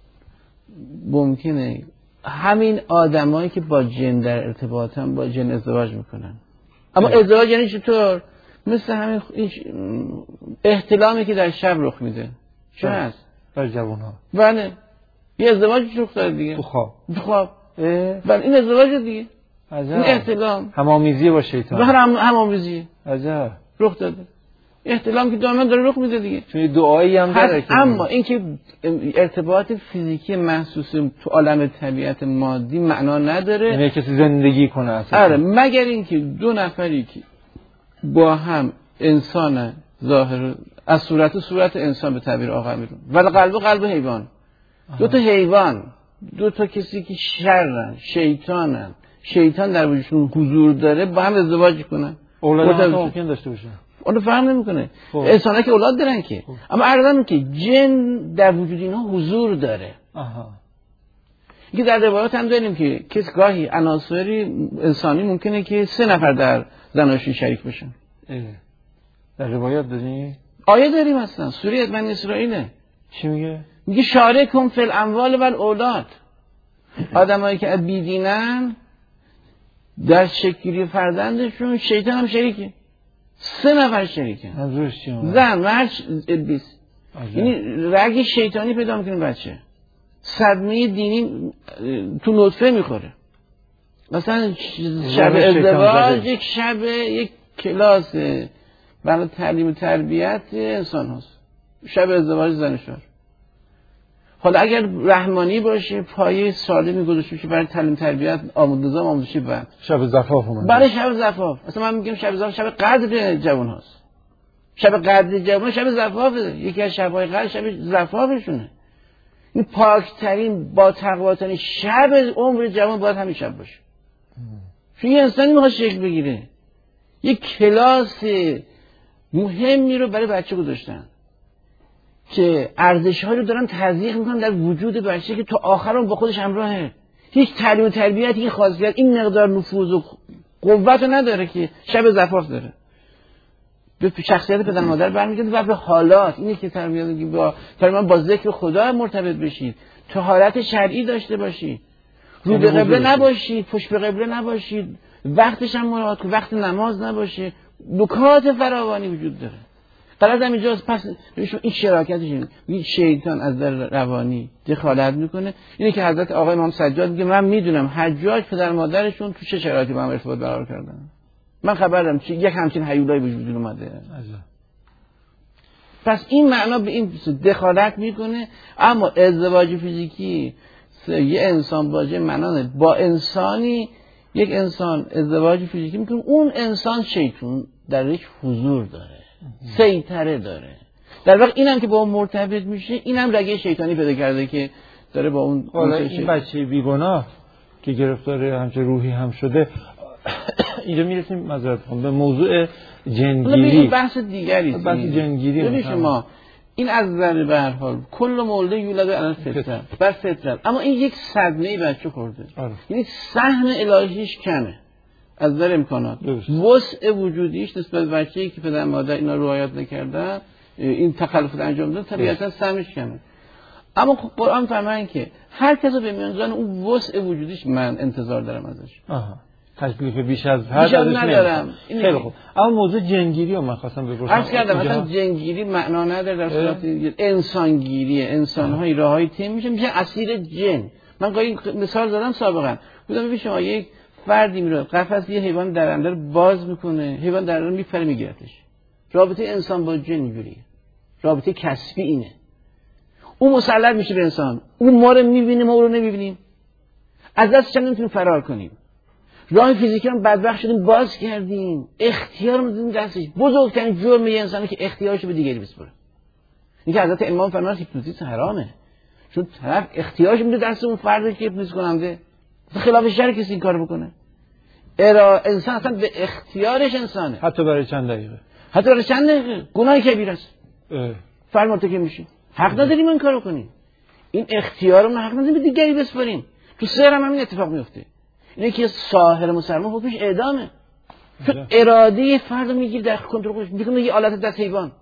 ممکنه همین آدمایی که با جن در ارتباطن با جن ازدواج میکنن. اما ازدواج یعنی چطور؟ مثل همین احتلامی که در شب رخ میده چه هست؟ بر جوان‌ها. بله یه ازدواج رخ داره دیگه تو خواب. بله این ازدواج دیگه. عجب. این احتلام همامیزی با شیطان. همامیزی عجب. رخ داده. احتلام که دائما داره رخ میده دیگه. چون دعایی هم داره. اما اینکه ارتباط فیزیکی محسوس تو عالم طبیعت مادی معنا نداره. یعنی کسی زندگی کنه اصلا. آره مگر اینکه دو نفری که با هم انسان ظاهر از صورت انسان به تعبیر آقا میرون ولی قلب حیوان. دو تا حیوان، دو تا کسی که شرن، شیطانن، شیطان در وجودشون حضور داره با هم ازدواج کنن. اولاد ممکن داشته باشن. اون فرق نمیکنه. انسان‌ها که اولاد دارن که. اما عرضم که جن در وجود اینها حضور داره. که در روایات هم داریم که کس گاهی عناصری انسانی ممکنه که 3 نفر در زناشویی شریک بشن. در روایات داریم؟ آیه داریم اصلا سوره بنی اسرائیل. چی میگه؟ میگه شارکهم فی الاموال و الاولاد. آدمایی که بیدینن در شکلی فرزندشون شیطان هم شریکه. 3 نفر شریکه. منظورش چیه؟ زن، مرد، ابلیس. یعنی رگ شیطانی پیدا میکنه بچه. صدمه دینی تو نطفه میخوره. مثلا شب ازدواج یک کلاس برای تعلیم و تربیت انسان هست. شب ازدواج زن شوهر. حالا اگر رحمانی باشه پایه سالمی گذاشته بشه برای تعلیم تربیت آموزشی بعد شب زفاف اومد. برای شب زفاف. مثلا من میگم شب زفاف شب قدر جوان هاست. شب قدر جوان شب زفافه. یکی از شب‌های قدر شب زفافشونه. این پاکترین با تقواترین شب عمر جوان باید همین شب باشه. چون یه انسانی میخواد شکل بگیره. یک کلاس مهمی رو برای بچه گذاشتن که ارزش‌هایی رو دارن تزریق میکنن در وجود بچه که تا آخر هم با خودش همراهه. هیچ تعلیم و تربیت این خاصیت این مقدار نفوذ و قوت رو نداره که شب زفاف داره. به شخصیت پدر مادر برمیگرده و به حالات اینه که تربیت با ذکر خدا مرتبط بشید، طهارت شرعی داشته باشید، رو به قبله نباشید، پشت به قبله نباشید، وقتش هم مراعات کنید، وقت نماز نباشه. نکات فراوانی وجود داره. غلط هم اینجاست. پس این شراکتش این شیطان از در روانی دخالت میکنه. اینه که حضرت آقای امام سجاد میگه من میدونم حجاج پدر مادرشون تو چه شرایطی با هم ارتباط برقرار کردن. من خبر دارم یک همچین هیولایی وجود اومده. پس این معنا به این دخالت میکنه. اما ازدواج فیزیکی یه انسان باشه معنا با انسانی یک انسان ازدواج فیزیکی میکنه اون انسان شیطان درش حضور داره، سیطره داره. در واقع اینم که با اون مرتبط میشه اینم رگه شیطانی پیدا کرده که داره با اون این بچه بیگناه که گرفتار همچه روحی هم شده. اینجا میرسیم معذرت میخوام به موضوع جنگیری. بحث دیگری است. بحث جنگیری. ببین شما این از نظر به هر حال کل مولده یولد علی فطرت بر فطرت. اما این یک صدمه بچه خورده. یعنی سهم الهیش کمه از نظر امکانات. وسع وجودیش نسبت به بچه‌ای که پدر مادر اینا رو رعایت نکردن این تخلف انجام دادن طبیعتا سهمش کمه. اما خب قرآن فرمایند که هر کس به میانجان اون وسع وجودیش من انتظار دارم ازش. تکلیف بیش از حد ندارم. خیلی خوب. اما موضوع جنگیری رو من خواستم بپرسم. عرض کردم مثلا جنگیری معنا نداره در صورت انسانگیری. انسان‌های راههای تیم میشه اسیر جن. من گاهی مثال زدم سابقا. گفتم ببین شما یک فردی میره قفس یه حیوان درنده رو باز میکنه، حیوان درنده رو میپره میگیرتش. رابطه انسان با جن اینجوریه. رابطه کسبی اینه. اون مسلط میشه به انسان. اون ما رو میبینه ما او رو نمیبینیم. از دستش نمیتونیم فرار کنیم. راه فیزیکی رو بدبخت شدیم باز کردیم. اختیار رو دادیم دستش. بزرگترین جرم یه انسانی که اختیارشو به دیگری بسپره. این که حضرت امام فرمود هیپنوتیزم حرامه. چون طرف اختیارش میده دست اون فردی که هیپنوتیز کننده. خلاف شرع کسی این کارو بکنه. انسان اصلا به اختیارش انسانه. حتی برای چند دقیقه. گناه کبیره است. فرد مرتکب میشی. حق نداریم این کارو کنیم. این اختیار رو حق نداریم به دیگری بسپاریم. تو سحر هم همین اتفاق میفته. اینه که ساحر مسلمان حکمش اعدامه. چون اراده فرد رو میگیره در کنترل خودش میکنه یه آلت دست حیوان.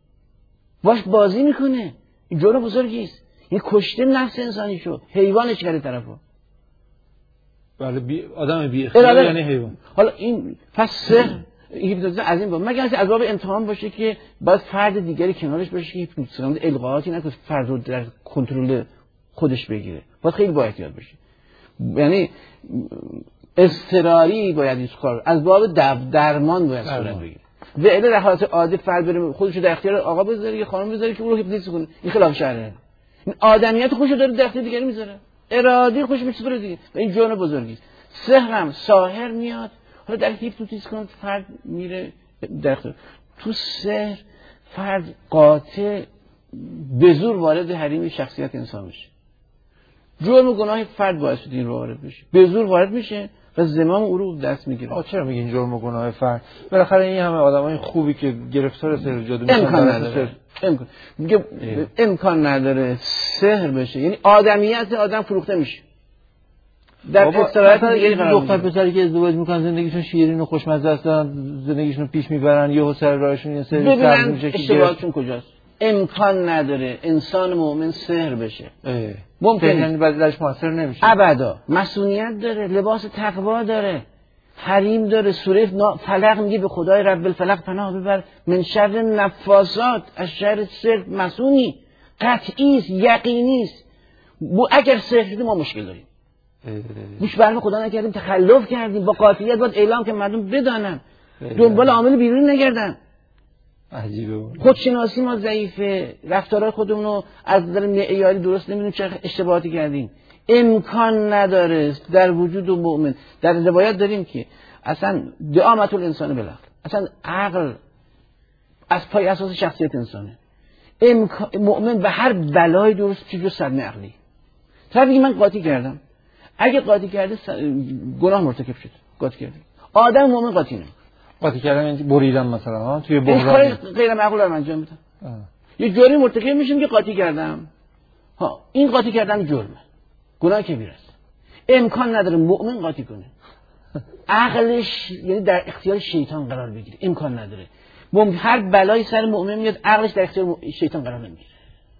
باش بازی میکنه. این جرم بزرگی است. این کشته نفس انسانی شو. حیوانش کرده طرفو. بله آدم بی اختیار یعنی حیوان. حالا این پس هیپنوتیزم از این مگر اینکه از باب امتحان باشه که باید فرد دیگری کنارش باشه که هیپنوتیزم القاءاتی نکنه، فرد رو در کنترل خودش بگیره. باید خیلی با احتیاط باشه. یعنی اضطراری باید این کار از باب درمان باید صورت بگیره. و اله در حالت عادی فرد بره خودش رو در اختیار آقا بذاره یا خانم بذاره که او رو هیپنوتیزم کنه، این خلاف شرعه. این آدمیت خودش رو داره در اختیار دیگری میذاره، ارادی خودش میسپره دیگه. و این جرم بزرگی است. سحرم ساحر میاد حالا در هیپنوتیزم کن فرد میره در اختیار. تو سحر فرد قاطع به زور وارد حریم شخصیت انسان میشه. جرم و گناه فرد باعث شده این رو وارد بشه، به زور وارد میشه و زمام او رو دست میگیره. چرا میگین جرم و گناه فرد؟ بالاخره این همه آدمای خوبی که گرفتار سحر جادو میشن امکان نداره. امکان نداره سحر بشه. یعنی آدمیت آدم فروخته میشه. در استراحت دیگه دختر پسری که ازدواج میکنن زندگیشون شیرین و خوشمزه هستن، زندگیشون رو پیش میبرن، یهو سر راهشون یه سری سر میشه که اشتباهشون کجاست؟ امکان نداره انسان مؤمن سحر بشه. ممکنه یعنی بعدش موثر نمیشه. ابدا. مسئولیت داره، لباس تقوا داره، حریم داره. سوره فلق میگه به خدای رب الفلق پناه ببر من شر نفاسات، از شر سحر مسئولی، قطعی است، یقینی است. اگر سحر شده ما مشکل داریم. گوش برنامه خدا نکردیم، تخلف کردیم، با قاطعیت باید اعلام که مردم بدانن، دنبال عامل بیرون نگردن. عجیبه. خودشناسی ما ضعیفه، رفتارهای خودمون رو از نظر معیاری درست نمیدونیم، چه اشتباهاتی کردیم. امکان نداره در وجود مؤمن. در روایت داریم که اصلا دعامت الانسان بالعقل، اصلا عقل از پای اساس شخصیت انسانه. مؤمن به هر بلای درست چه جز صدمه عقلی. طرف میگه من قاطی کردم، اگه قاطی کرده گناه مرتکب شد. قاطی کرده. آدم مؤمن قاطی نمیکنه. قاطی کردن یعنی بریدن مثلا توی بحران غیر معقول رو انجام میدن. یه جوری مرتکب میشیم که قاطی کردم. این قاطی کردن جرمه، گناه کبیره است. امکان نداره مؤمن قاطی کنه. عقلش یعنی در اختیار شیطان قرار بگیره. امکان نداره. هر بلایی سر مؤمن میاد عقلش در اختیار شیطان قرار نمیگیره.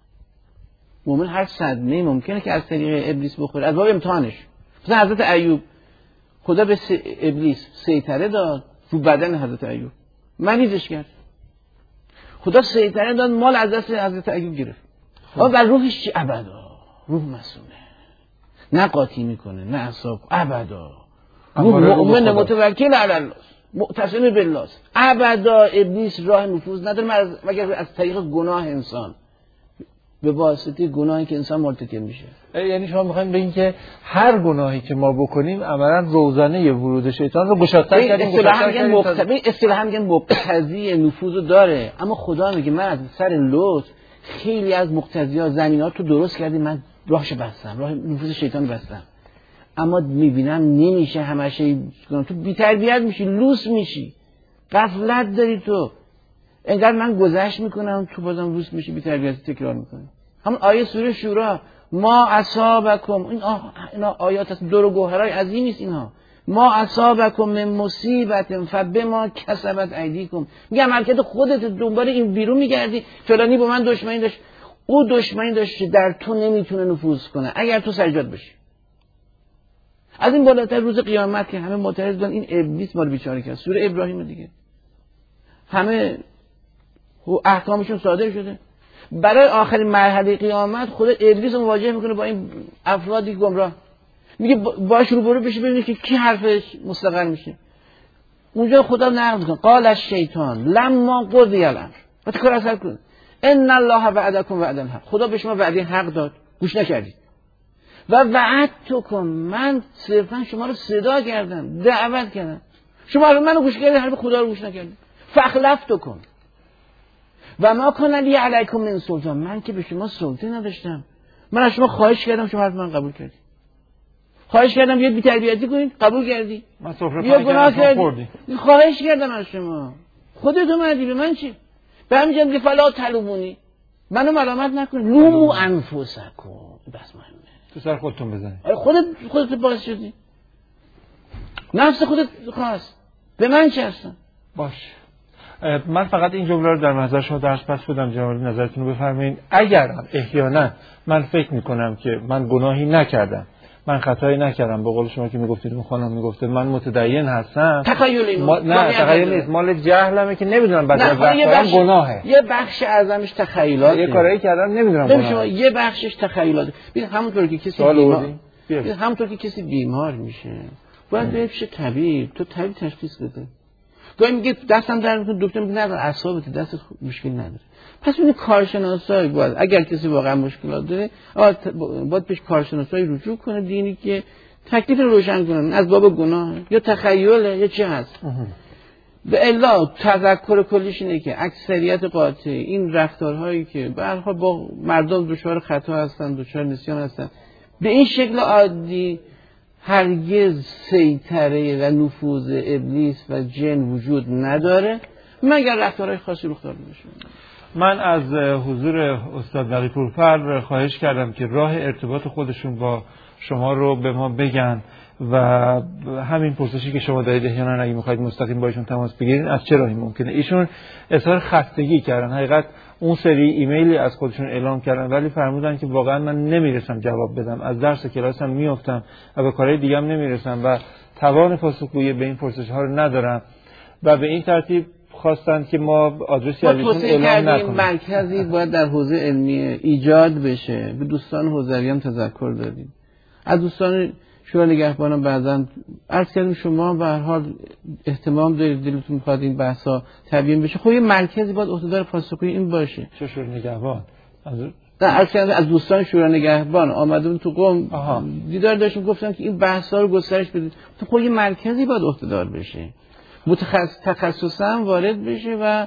مؤمن هر صدمه ممکنه که از طریق ابلیس بخوره، از باب امتحانش. مثلا حضرت ایوب خدا به ابلیس سیطره داد رو بدن حضرت ایوب، مریضش کرد. خدا سیطره داد، مال از دست حضرت ایوب گرفت. اما بر روحش چی؟ ابدا. روح مسئوله، نه قاطی میکنه نه عصاب، ابدا. روح مؤمن متوکل علی الله، معتصم بالله، ابدا. ابلیس راه نفوذ نداره مگر از طریق گناه انسان، به واسطه گناهی که انسان مرتکب میشه. یعنی شما میخواین بگین که هر گناهی که ما بکنیم عملاً روزانه ورود شیطان رو گشادتر کردیم. اصطلاحاً میگن مقتضی نفوذ داره، اما خدا میگه من از سر لطف خیلی از مقتضیات زمینات رو درست کردیم، من راهش بستم، راه نفوذ شیطان بستم. اما میبینم نمیشه، همشه تو بی‌تربیت میشی، لوس میشی، غفلت داری تو. انگار من گذشت میکنم تو بازم روز میشی، بی‌تربیتی تکرار میکنی. همون آیه سوره شورا، ما اصابکم، اینا آیات هست، دور و گوهرای عظیمی است اینها. ما اصابکم من مصیبت فبما کسبت ایدیکم. میگم حرکت خودت دنبال این بیرون میگردی، فلانی با من دشمنی داشت، او دشمنی داشت در تو نمیتونه نفوذ کنه اگر تو سجاد بشی. از این بالاتر روز قیامت که همه معترض بودن این ابلیس ما رو بیچاره کرد. سوره ابراهیم دیگه همه احکامشون صادر شده. برای آخرین مرحله قیامت خدا ابلیس رو مواجه میکنه با این افرادی گمراه، میگه باش رو برو بشه ببینید که کی حرفش مستقر میشه. اونجا خدا نقد میکنه قال الشیطان لما قضی الامر، کار اثر کن ان الله وعدکم وعد الحق، خدا به شما وعده حق داد گوش نکردید. و وعدتکم، من صرفا شما رو صدا کردم، دعوت کردم، شما منو گوش کردید، حرف خدا رو گوش نکردید. فخلفتکم و ما کان لی علیکم من سلطان، من که به شما سلطه نداشتم. من از شما خواهش کردم، شما حرف من قبول کردید. خواهش کردم بیاد بی‌تربیتی کنید، قبول کردی. من سفره پاک کردم، خواهش کردم از شما، خودت اومدی، به من چی؟ به همین جهت که فلا تلومونی، منو ملامت نکنید، لومو انفسکم، بس مهمه. تو سر خودتون بزنید. خودت باعث شدی، نفس خودت خواست، به من چه هستم؟ باش. من فقط این جمله رو در نظر شما درس پس بدم، جناب نظرتون رو بفرمایید. اگر احیانا من فکر میکنم که من گناهی نکردم من خطایی نکردم. به قول شما که میگفتید اون خانم میگفته من متدین هستم. تخیل اینو نه تخیل نیست، مال جهلمه که نمیدونم بعد از وقت گناهه. یه بخش اعظمش تخیلات، یه کاری کردم نمیدونم گناهه. شما یه بخشش تخیلات. ببین همونطور که کسی بیمار میشه باید بره پیش طبیب، تو طبیب تشخیص بده. گاهی میگه دستم درد میکنه، دکتر میگه نه اعصابت، دستت مشکل نداره. پس این کارشناسای باید اگر کسی واقعا مشکلات داره باید پیش کارشناسای رجوع کنه دینی که تکلیف رو روشن کنن از باب گناه یا تخیله یا چه هست. به الا تذکر کلیش اینه که اکثریت قاطع این رفتارهایی که به هر حال با مردم دچار خطا هستن، دچار نسیان هستن، به این شکل عادی هرگز سیطره و نفوذ ابلیس و جن وجود نداره مگر رفتارهای خاصی رخ داده باشه. من از حضور استاد نقی‌پورفر خواهش کردم که راه ارتباط خودشون با شما رو به ما بگن و همین پرسشی که شما دارید احیانا اگه میخواید مستقیم با ایشون تماس بگیرید از چه راهی ممکنه. ایشون اظهار خستگی کردن، حقیقت اون سری ایمیلی از خودشون اعلام کردن ولی فرمودن که واقعا من نمیرسم جواب بدم، از درس کلاسم میافتم و به کارهای دیگه‌ام نمیرسم و توان پاسخگویی به این پرسش‌ها رو ندارم و به این ترتیب خواستند که ما آدرسی از ایشون اعلام نکنیم. مرکزی باید در حوزه علمی ایجاد بشه. به دوستان حوزوی هم تذکر دادیم، از دوستان شورای نگهبان بعضا عرض کردیم شما به هر حال اهتمام دارید، دلتون میخواد این بحثا تبیین بشه. خب یه مرکزی باید عهدهدار پاسخگویی این باشه. چه شورای نگهبان؟ از دوستان شورای نگهبان آمدون تو قم دیدار داشتیم، گفتن که این بحثا رو گسترش بدید. خب یه مرکزی باید عهدهدار بشه، تخصصا وارد بشه و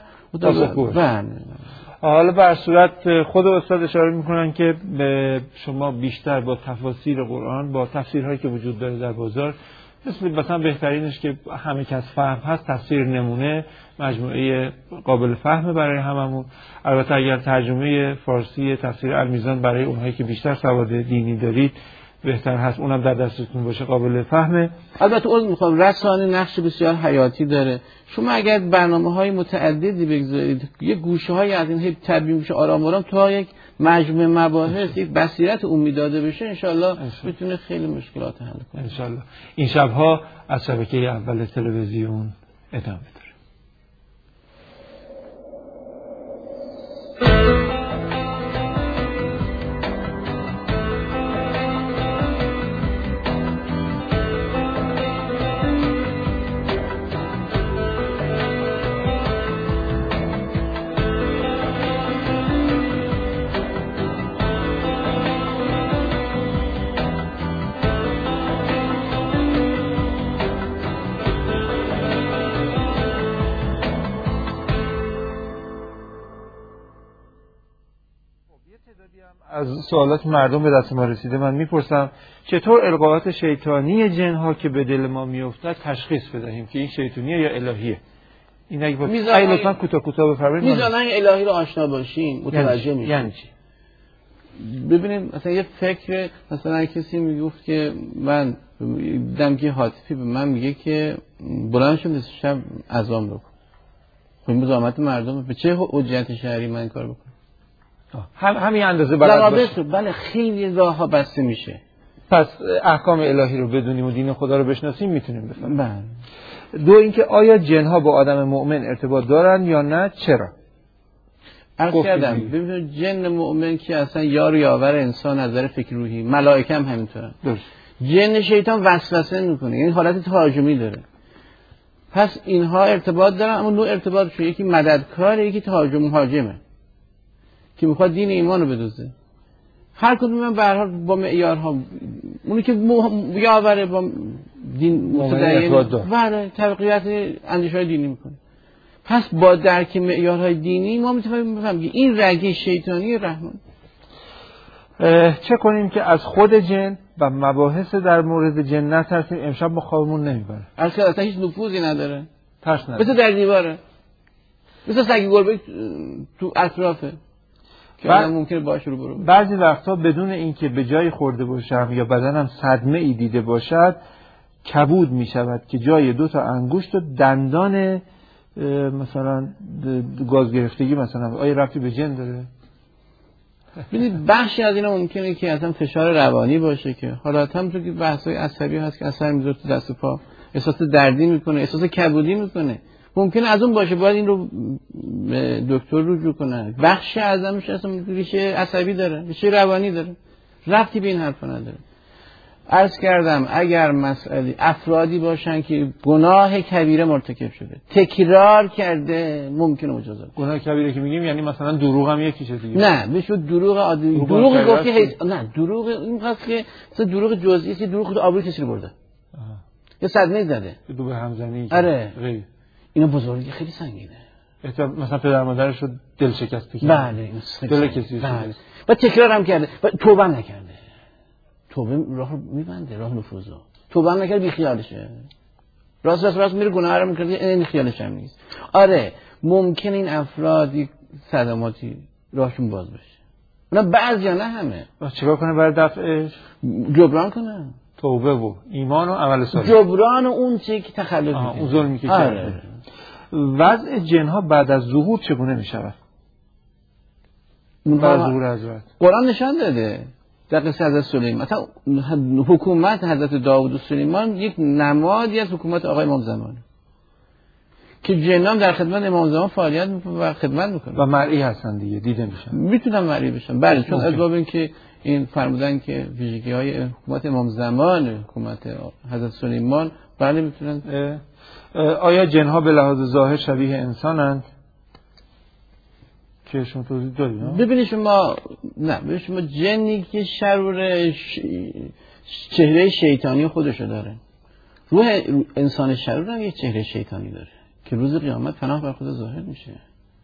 حالا بر صورت خود استاد اشاره میکنن که شما بیشتر با تفاسیر قرآن، با تفسیرهایی که وجود داره در بازار، مثلا بهترینش که همه کس فهم هست، تفسیر نمونه، مجموعه قابل فهمه برای هممون. البته اگر ترجمه فارسی تفسیر المیزان برای اونهایی که بیشتر سواد دینی دارید بهتر هست، اونم در دستتون باشه، قابل فهمه. البته عذر میخوام، رسانه نقش بسیار حیاتی داره. شما اگر برنامه‌های متعددی بگذارید، یه گوشه‌های از این هی تبیین بشه آرام آرام تا یک مجموعه مباحث، یک بصیرت عمومی داده بشه، انشالله میتونه خیلی مشکلات حل کنه. انشالله. این شب‌ها از شبکه اول تلویزیون ادامه داره. از سوالات مردم به دست ما رسیده من میپرسم چطور القاءات شیطانی جنها که به دل ما میافتد تشخیص بدهیم که این شیطانیه یا الهیه؟ این اگه لطفاً کوتاه بفرمایید. میزانه الهی رو آشنا باشیم متوجه میشیم. یعنی چی؟ ببینید مثلا یه فکر، مثلا کسی میگفت که من دیدم که هاتفی به من میگه که بلند شو نصف شب اذان بکن. خب این زحمت مردم، به چه حجت شرعی من این کار بکنم؟ همین اندازه بلد باشه. بله خیلی راهها بسته میشه. پس احکام الهی رو بدونیم و دین خدا رو بشناسیم میتونیم بفهمیم. بله. دو اینکه آیا جنها با آدم مؤمن ارتباط دارن یا نه، چرا؟ عرض کردم ببینید جن مؤمن که اصلا یار یاور انسان از نظر فکر روحی، ملائکه هم همینطورن. درست. جن شیطان وسوسه میکنه، یعنی حالت تهاجمی داره. پس اینها ارتباط دارن، اما نوع ارتباطشون یکی مددکاره، یکی تهاجم مهاجمه که میخواد دین ایمان رو بدزده. هر کدوم من به هر حال با معیارها، اونی که یاوره با دین متدین و تقویت اندیشه‌های دینی میکنه. پس با درک معیارهای دینی ما میتونیم بفهمیم این رگه شیطانی رحمان. چه کنیم که از خود جن و مباحث در مورد جن نترسیم؟ امشب ما خوابمون نمیبره. اصلا هیچ نفوذی نداره، ترس نداره، مثل در دیواره، مثل سگ گربه تو اطرافه که ممکنه باشه رو برو. بعضی وقتا بدون اینکه به جای خورده باشم یا بدنم صدمه ای دیده باشد کبود می شود که جای 2 انگشت و دندان مثلا گاز گرفتگی مثلا، آیا ربطی به جن داره؟ ببینید بخشی از اینا ممکنه که اصلا فشار روانی باشه که حالا همونطور که بحث‌های عصبی هست که اثر میذاره تو دست و پا، احساس دردی میکنه، احساس کبودی میکنه، ممکنه از اون باشه، باید این رو دکتر رجوع کنه. بخشی ازش اصلا ریشه عصبی داره، ریشه روانی داره، ربطی به این حرفا نداره. عرض کردم اگر مسئله افرادی باشن که گناه کبیره مرتکب شده، تکرار کرده، ممکنه مجازات. گناه کبیره که میگیم یعنی مثلا دروغ هم یکیشه دیگه. نه بشه دروغ عادی، دروغ گفتی نه، دروغ این هست که مثلا دروغ جزئی است، دروغ آبروی کسی رو برده، یا صدمه زده، دو به همزنی. آره اینا بزرگی خیلی سنگینه. مثلا پدر مادرش رو دل شکست کرد. بله دل کسی رو بله. و تکرار هم کرده و توبه نکرده. توبه راه میبنده، راه نفوذو. توبه هم نکرد بی خیالشه. راست میره گناه رو میکنه، این خیالش هم نیست. آره ممکن این افرادی صدماتی راهشون باز بشه. اونا بعضیا نه همه. و چیکار کنه برای دفعش؟ جبران کنه. توبه و ایمان و عمل صالح. جبران اون چیزی که تخلف میکنه. اون ظلمی که کرده. وضع جنها بعد از ظهور چگونه میشود؟ بعد از ظهور حضرت. قرآن نشان داده. در قصه حضرت سلیمان مثلا حکومت حضرت داوود و سلیمان یک نمادی از حکومت آقای امام زمان که جنان در خدمت امام زمان فعالیت میکنه و خدمت میکنه و مرئی هستن دیگه، دیده میشن، میتونن مرئی بشن. بله چون از باب این که این فرمودن که ویژگی‌های حکومت امام زمان، حکومت حضرت سلیمان، بله میتونن. آیا جنها به لحاظ ظاهر شبیه انسانند؟ که شما توضیح دادید. ببینید شما جنی که شرور چهره شیطانی خودشو داره، روح انسان شرور هم یه چهره شیطانی داره که روز قیامت پناه بر خود ظاهر میشه.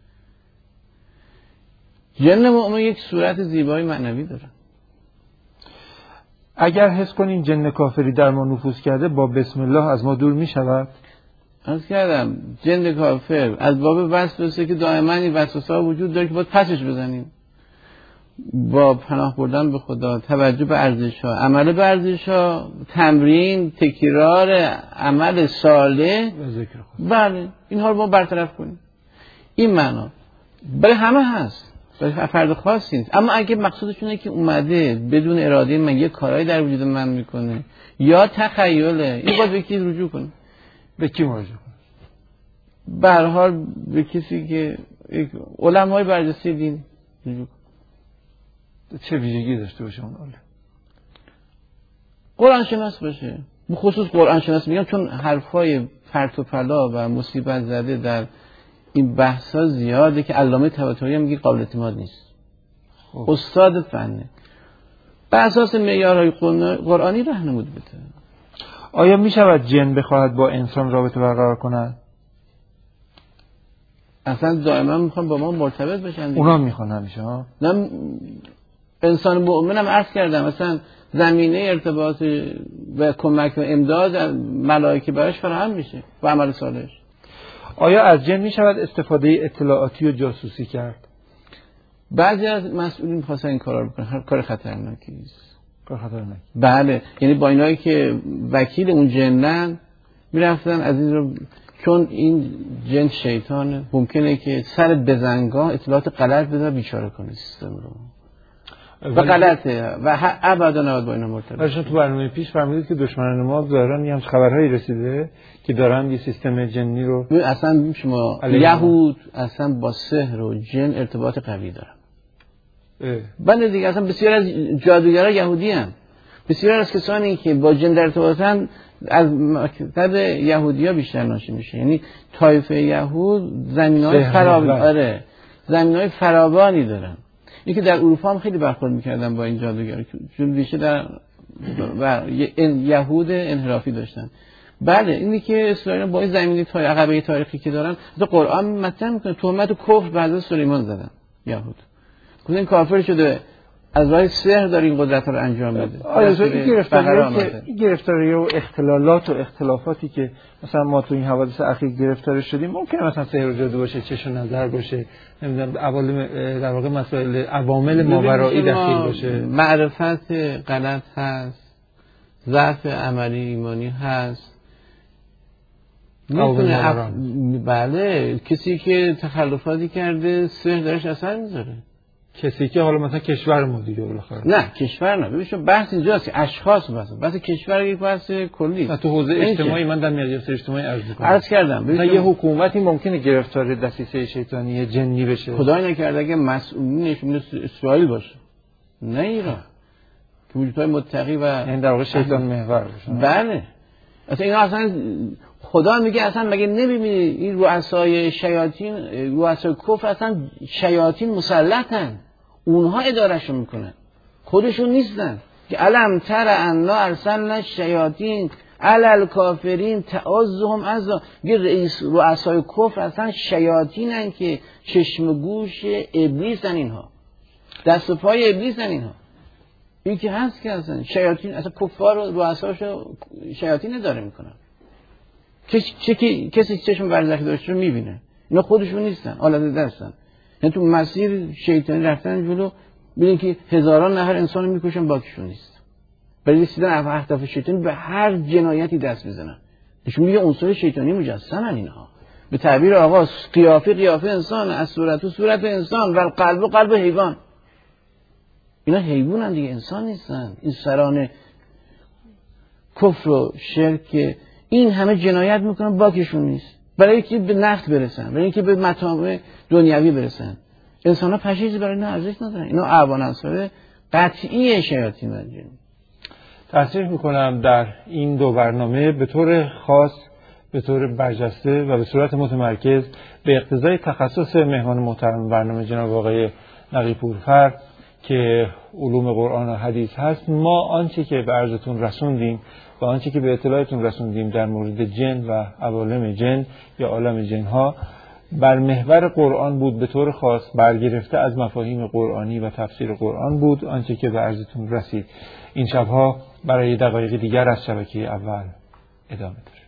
جن مؤمن یک صورت زیبای معنوی داره. اگر حس کنیم جن کافری در ما نفوذ کرده، با بسم الله از ما دور میشود؟ عرض کردم جن کافر از باب وسوسه که دائما این وسوسه‌ها وجود داره که باید پسش بزنیم. با پناه بردن به خدا، توجه به ارزش‌ها، عمل به ارزش‌ها، تمرین، تکرار عمل صالح و ذکر خدا. بله اینها رو ما برطرف کنیم. این معنا برای همه هست، برای فرد خاصی نیست. اما اگه مقصودشونه که اومده بدون اراده من یه کارایی در وجود من میکنه یا تخیله، این باید به کی رجوع کنه؟ به کی مراجعه کنه؟ به هر حال به کسی که علمای برجسته دین رجوع کنه. چه ویژگی داشته باشه اون عالم؟ قرآن شناس باشه. بخصوص قرآن شناس میگم چون حرفای پرت و پلا و مصیبت زده در این بحثا زیاده که علامه طباطبایی میگه قابل اعتماد نیست. استاد فنه. به اساس معیارهای قرآنی راهنمود بده. آیا می شود جن بخواهد با انسان رابطه برقرار کند؟ اصلا دائما میخوان با ما مرتبط بشن. اونا میخوان همیشه ها؟ نه انسان مؤمنم عرض کردم مثلا زمینه ارتباط و کمک و امداد ملائکه براش فراهم میشه و عمل صالحش. آیا از جن می شود استفاده اطلاعاتی و جاسوسی کرد؟ بعضی از مسئولین خواستن این کارا رو بکنن، کار خطرناکی است. کار خطرناک. بله یعنی با اینایی که وکیل اون جنن میرفتن از این رو، چون این جن شیطانه ممکنه که سر بزنگاه اطلاعات غلط بده بیچاره کنه سیستم رو و غلطه و ابدا نباید با اینا مرتبط. شما تو برنامه پیش فرمودید که دشمنان ما ظاهرا یه خبرهایی رسیده که دارن یه سیستم جنی رو اصلا شما یهود اصلا با سحر و جن ارتباط قوی دارن. بله دیگه اصلا بسیار از جادوگرا یهودی هستند. بسیار از کسانی که با جن در ارتباطن از مکتب یهودی‌ها بیشتر ناشی میشه. یعنی طایفه یهود زمینه‌های زمینه‌های فراوانی دارن. این که در اروپا هم خیلی برخورد می‌کردن با این جادوگرا چون ریشه در یهود انحرافی داشتن. بله اینی که اسرائیل با این زمینه عقبه تاریخی که دارن، قرآن مطرح می‌کنه تهمت کفر به حضرت سلیمان زدن یهود. این کافر شده از راه سحر داره این قدرت رو انجام بده. این گرفتاری و اختلالات و اختلافاتی که مثلا ما تو این حوادث اخیر گرفتار شدیم ممکنه مثلا سحر و جادو باشه، چشم و نظر باشه، نمیدونم در واقع مسائل عوامل ماورایی دخیل باشه، معرفت غلط هست، ضعف عملی ایمانی هست. بله کسی که تخلفاتی کرده سحر درش اثر میذاره. کسی که حالا مثلا کشور ما دیگه بالاخره نه کشور نه، ببین بحث اینجاست که اشخاص بحث کشور یک بحث کلی است. تو حوزه اجتماعی من در مقیاس اجتماعی عرض کردم مثلا یه حکومتی ممکنه گرفتار دسیسه شیطانی جنی بشه، خدای نکرده اگه مسئولینش مثل اسرائیل باشه، نه ایران که وجودهای متقی و یعنی در واقع شیطان محور باشه. بله اصلا اینا اصلا خدا میگه اصلا مگه نمیبینی این رؤسای شیاطین، رؤسای کفر اصلا شیاطین مسلطن، اونها ادارهشون میکنن، خودشون نیستن. که علم تر انا ارسلنا الشیاطین علی الکافرین تعزهم عزا. میگه رؤسای کفر اصلا شیاطینن که چشم گوش ابلیسن، اینها دست و پای ابلیسن، اینها این که هست که اصلا شیاطین اصلا کفار و رؤساشو شیاطین اداره میکنن. کسی چشم برزخی داشته رو میبینه، اینا خودشون نیستن، آلت دستن، یعنی تو مسیر شیطانی رفتن جلو. ببین که هزاران نفر انسان رو میکشن باکشون نیست، برای رسیدن اهداف شیطانی به هر جنایتی دست میزنن. نشون میگه عنصر شیطانی مجسمن اینها. به تعبیر آقا قیافه انسان، از صورت انسان و قلب حیوان. اینا حیوانن دیگه، انسان نیستن. این سران کفر و شرک این همه جنایت میکنن باکشون نیست، برای اینکه به نفت برسن، برای اینکه به مطامع دنیوی برسن. انسان ها پشیزی برای اینا ارزش ندارن. اینا اعوان انصار قطعی شیاطین و جن. تصریح میکنم در این دو برنامه به طور خاص، به طور برجسته و به صورت متمرکز به اقتضای تخصص مهمان محترم برنامه جناب آقای نقی پورفر که علوم قرآن و حدیث هست، ما آنچه که به عرضتون رسوندیم و آنچه که به اطلاعتون رسوندیم در مورد جن و عوالم جن یا عالم جنها بر محور قرآن بود، به طور خاص برگرفته از مفاهیم قرآنی و تفسیر قرآن بود. آنچه که به عرضتون رسید این شبها برای دقایق دیگر از شبکه اول ادامه داره.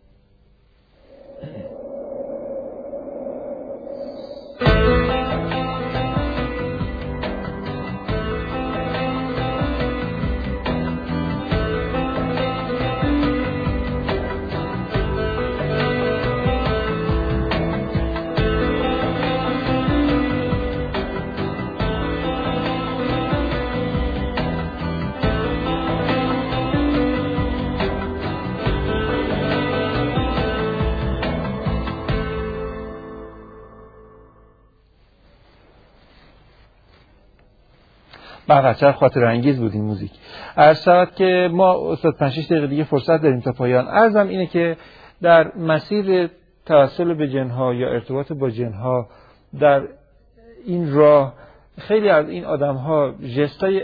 بله چه خاطر انگیز بود این موزیک. عرض شد که ما استاد 5-6 دقیقه دیگه فرصت داریم تا پایان. عرضم اینه که در مسیر توسل به جنها یا ارتباط با جنها در این راه خیلی از این آدم‌ها ژستای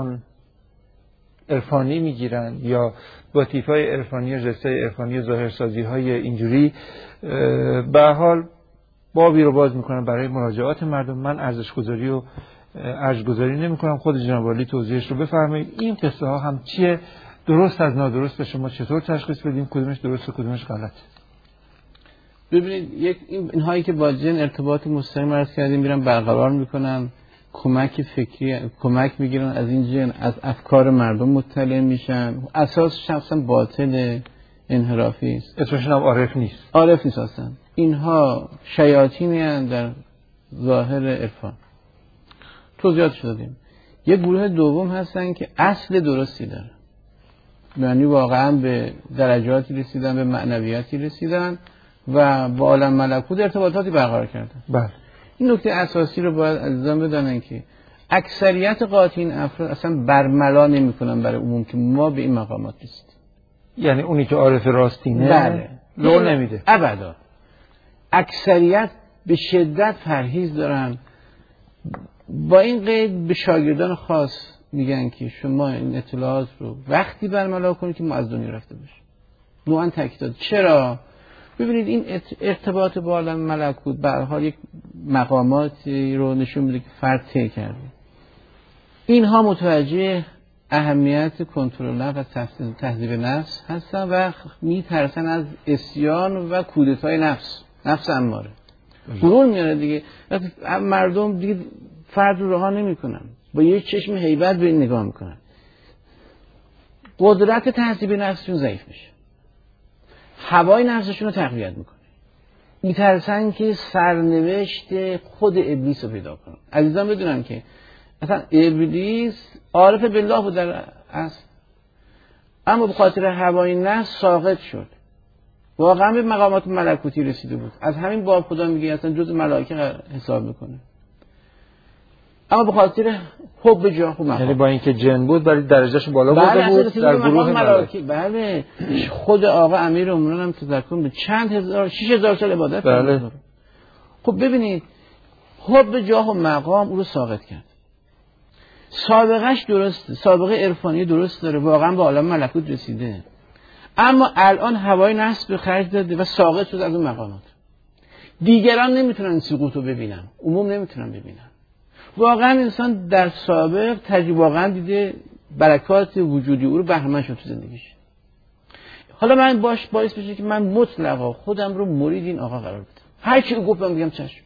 عرفانی میگیرن یا با تیپ‌های عرفانی و ژستای عرفانی و ظاهرسازی‌های اینجوری به هر حال بابی رو باز میکنن برای مراجعات مردم. من ارزش‌گذاری نمی‌کنم، خود جناب عالی توضیحش رو بفرمایید. این قصه ها هم چیه، درست از نادرست به شما چطور تشخیص بدیم، کدومش درسته کدومش غلط؟ ببینید اینهایی که با جن ارتباط مستقیم عرض کردیم میرن برقرار میکنن، کمک فکری کمک میگیرن از این جن، از افکار مردم مطلع میشن. اساسش اصلا باطل انحرافی است، اسمشون هم عارف نیست اصلا. اینها شیاطینی هستند در ظاهر عرفان. توضیحاتش دادیم. یک گروه دوم هستن که اصل درستی داره، یعنی واقعا به درجاتی رسیدن، به معنویاتی رسیدن و با عالم ملکوت ارتباطاتی برقرار کردن. بله. این نکته اساسی رو باید عزیزان بدونن که اکثریت قاطعین افراد اصلا برملا نمی‌کنن برای عموم که ما به این مقامات رسیدیم. یعنی اونی که عارف راستینه بله لو نمیده ابدا. اکثریت به شدت پرهیز دارن. با این قید به شاگردان خاص میگن که شما این اطلاعات رو وقتی برملا کنید که ما از دنیا رفته باشیم. نوعا تاکید. چرا؟ ببینید این ارتباط با عالم ملکوت به هر حال یک مقاماتی رو نشون میده که فرد طی کرده. اینها متوجه اهمیت کنترل نفس و تهذیب نفس هستن و میترسن از عصیان و کودتای نفس اماره. غرور میاره دیگه. مردم دیگه فرد رو رها نمیکنن، با یه چشم هیبت به این نگاه میکنن. قدرت تهذیب نفسشون ضعیف میشه، هوای نفسشون رو تقویت میکنه. میترسن که سرنوشت خود ابلیس رو پیدا کنن. عزیزان بدونن که مثلا ابلیس عارف بالله بود در اصل، اما به خاطر هوای نفس ساقط شد، واقعا به مقامات ملکوتی رسیده بود. از همین باب خدا میگه اصلا جز ملائکه حساب میکنه، اما به خاطر حب جاه و مقام، یعنی با اینکه جن بود ولی درجهش بالا برده بود در گروه ملائکه. بله خود آقا امیرالمومنین هم تذکر به چند هزار 6000 سال عبادت بله. خب ببینید حب جاه و مقام او رو ساقط کرد. سابقهش درسته، سابقه عرفانی درست داره، واقعا به عالم ملکوت رسیده، اما الان هوای نفس به خرج داده و ساقط شد از اون مقامات. دیگران نمیتونن سقوط رو ببینن، عموم نمیتونن ببینن. واقعا انسان در سابق تجربه واقعا دیده برکات وجودی او رو بهره مند شد تو زندگیش. حالا من باعث بشه که من مطلقا خودم رو مرید این آقا قرار بدم، هر کی گفت من بگم چشم.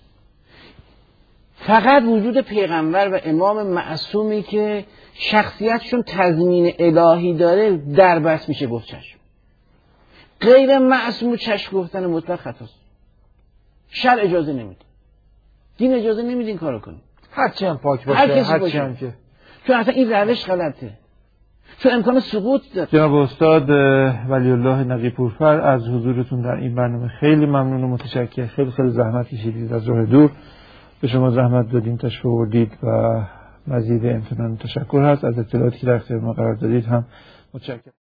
فقط وجود پیغمبر و امام معصومی که شخصیتشون تضمین الهی داره دربست میشه گفت چشم. غیر معصوم چشم گفتن مطلق خطاست. شرع اجازه نمیده، دین اجازه نمیده این کارو کنه، هرچی هم پاک باشه، هرچی هم که، چون اصلا این روش غلطه، چون امکان سقوط داره. جناب استاد ولی الله نقی پورفر از حضورتون در این برنامه خیلی ممنون و متشکرم. خیلی زحمت کشیدید، از راه دور به شما زحمت دادین، تشریف آوردید و مزید امتنان تشکر هست. از اطلاعاتی که در اختیار ما قرار دادید هم متشکرم.